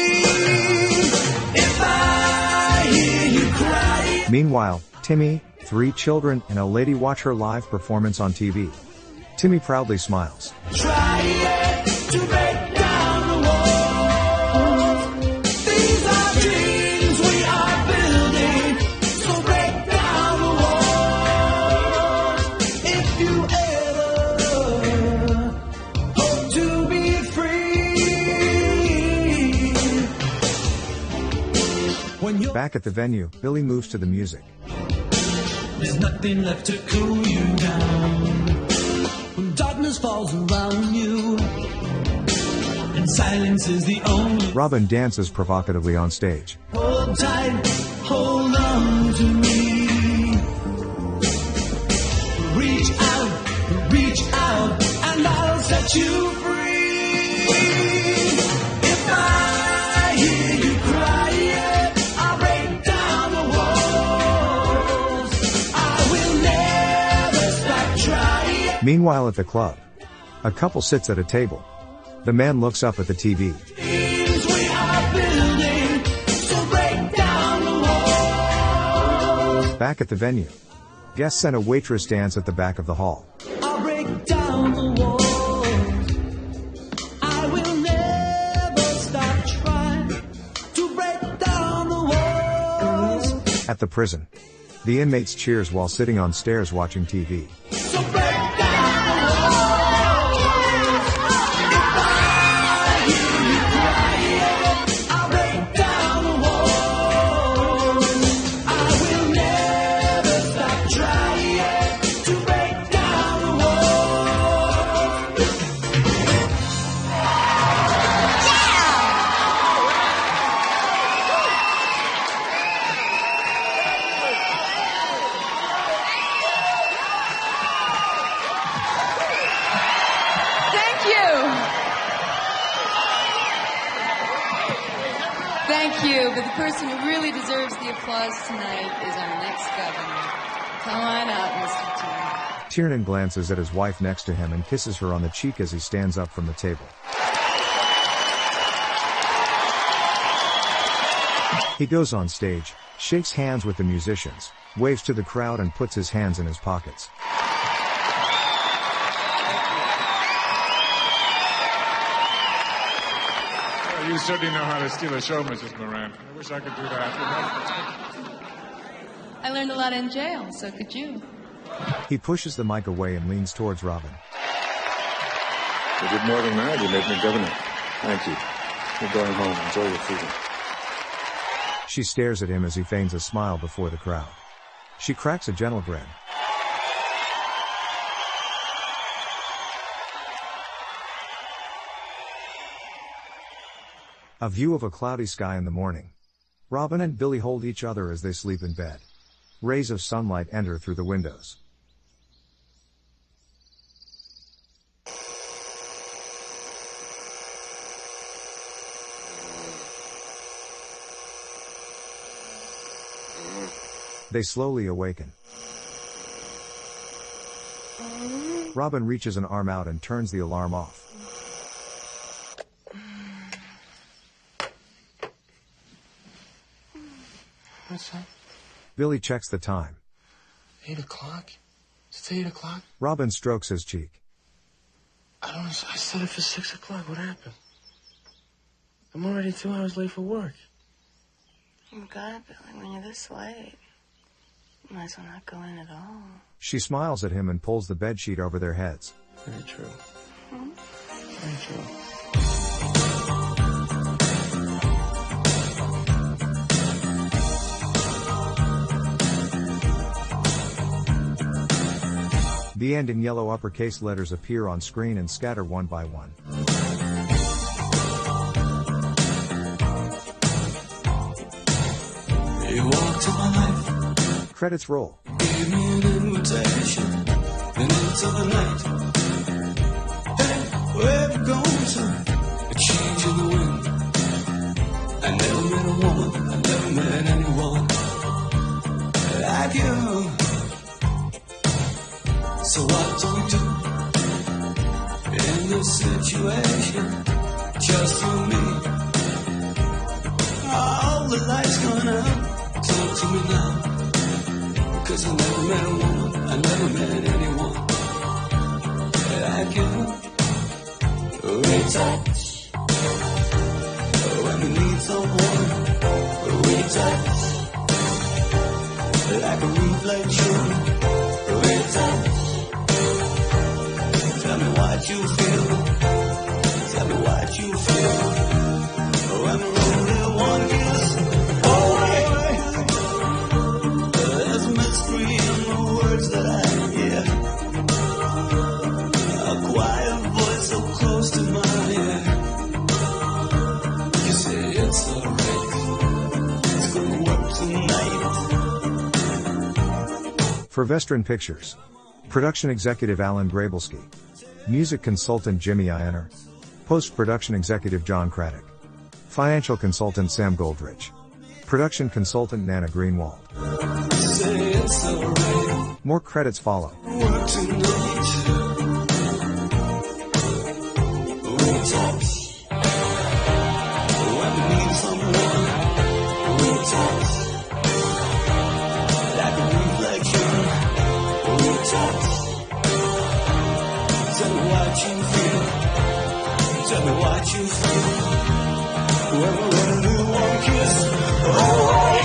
If I hear you cry. Meanwhile, Timmy, 3 children, and a lady watch her live performance on TV. Timmy proudly smiles. Try to break down the walls. These are dreams we are building. So break down the walls. If you ever hope to be free. Back at the venue, Billy moves to the music. There's nothing left to cool you down. When darkness falls around you, and silence is the only. Robin dances provocatively on stage. Hold tight, hold on to me. Reach out, and I'll set you free. If I hear you crying, I'll break down the walls. I will never stop trying. Meanwhile at the club, a couple sits at a table. The man looks up at the TV. Dreams we are building, so break down the walls. Back at the venue, guests and a waitress dance at the back of the hall. I'll break down the walls. I will never stop trying to break down the walls. At the prison, the inmates cheers while sitting on stairs watching TV. So break down the walls. If I hear you crying, I'll break down the walls. I will never stop trying to break down the walls. Thank you. Thank you, but the person who really deserves the applause tonight is our next governor. Come on out, Mr. Tiernan. Tiernan glances at his wife next to him and kisses her on the cheek as he stands up from the table. He goes on stage, shakes hands with the musicians, waves to the crowd and puts his hands in his pockets. Well, you certainly know how to steal a show, Mrs. Moran. I wish I could do that. I learned a lot in jail, so could you. He pushes the mic away and leans towards Robin. You did more than that. You made me governor. Thank you. You're going home. Enjoy your freedom. She stares at him as he feigns a smile before the crowd. She cracks a gentle grin. A view of a cloudy sky in the morning. Robin and Billy hold each other as they sleep in bed. Rays of sunlight enter through the windows. They slowly awaken. Robin reaches an arm out and turns the alarm off. What's that? Billy checks the time. 8 o'clock? It's 8 o'clock? Robin strokes his cheek. I don't know. I set it for 6 o'clock. What happened? I'm already 2 hours late for work. Oh, God, Billy, when you're this late, you might as well not go in at all. She smiles at him and pulls the bedsheet over their heads. Very true. Very true. The end in yellow uppercase letters appear on screen and scatter one by one. You walked in my life, Credits roll. gave me an invitation, and into the night. Hey, where you going, son? A change in the wind. I never met a woman, I never met anyone like you. So what do we do in this situation? Just you and me. All the lights gone out. Talk to me now. 'Cause I never met a woman, I never met anyone like you. We touch when we need someone. We touch like a reflection. We touch. Tell me what you feel. Tell me what you feel. When we're only one kiss away. There's a mystery in the words that I hear. A quiet voice so close to my ear. You say it's alright. It's gonna work tonight. For Vestron Pictures. Production executive Alan Grabelski. Music consultant Jimmy Ioner. Post-production executive John Craddock. Financial consultant Sam Goldrich. Production consultant Nana Greenwald. Say it's alright. More credits follow. Work tonight. We touch when we need someone. We touch like a reflection. We touch. Tell me what you feel. Tell me what you feel. When we're only one kiss away.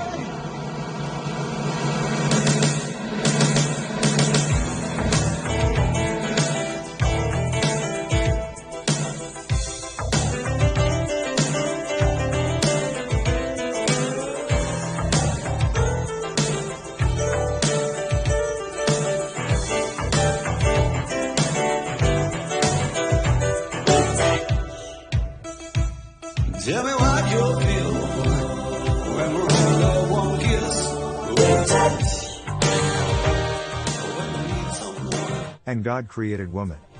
Tell me what you feel when we're only one kiss. We touch when we need someone. And God created woman.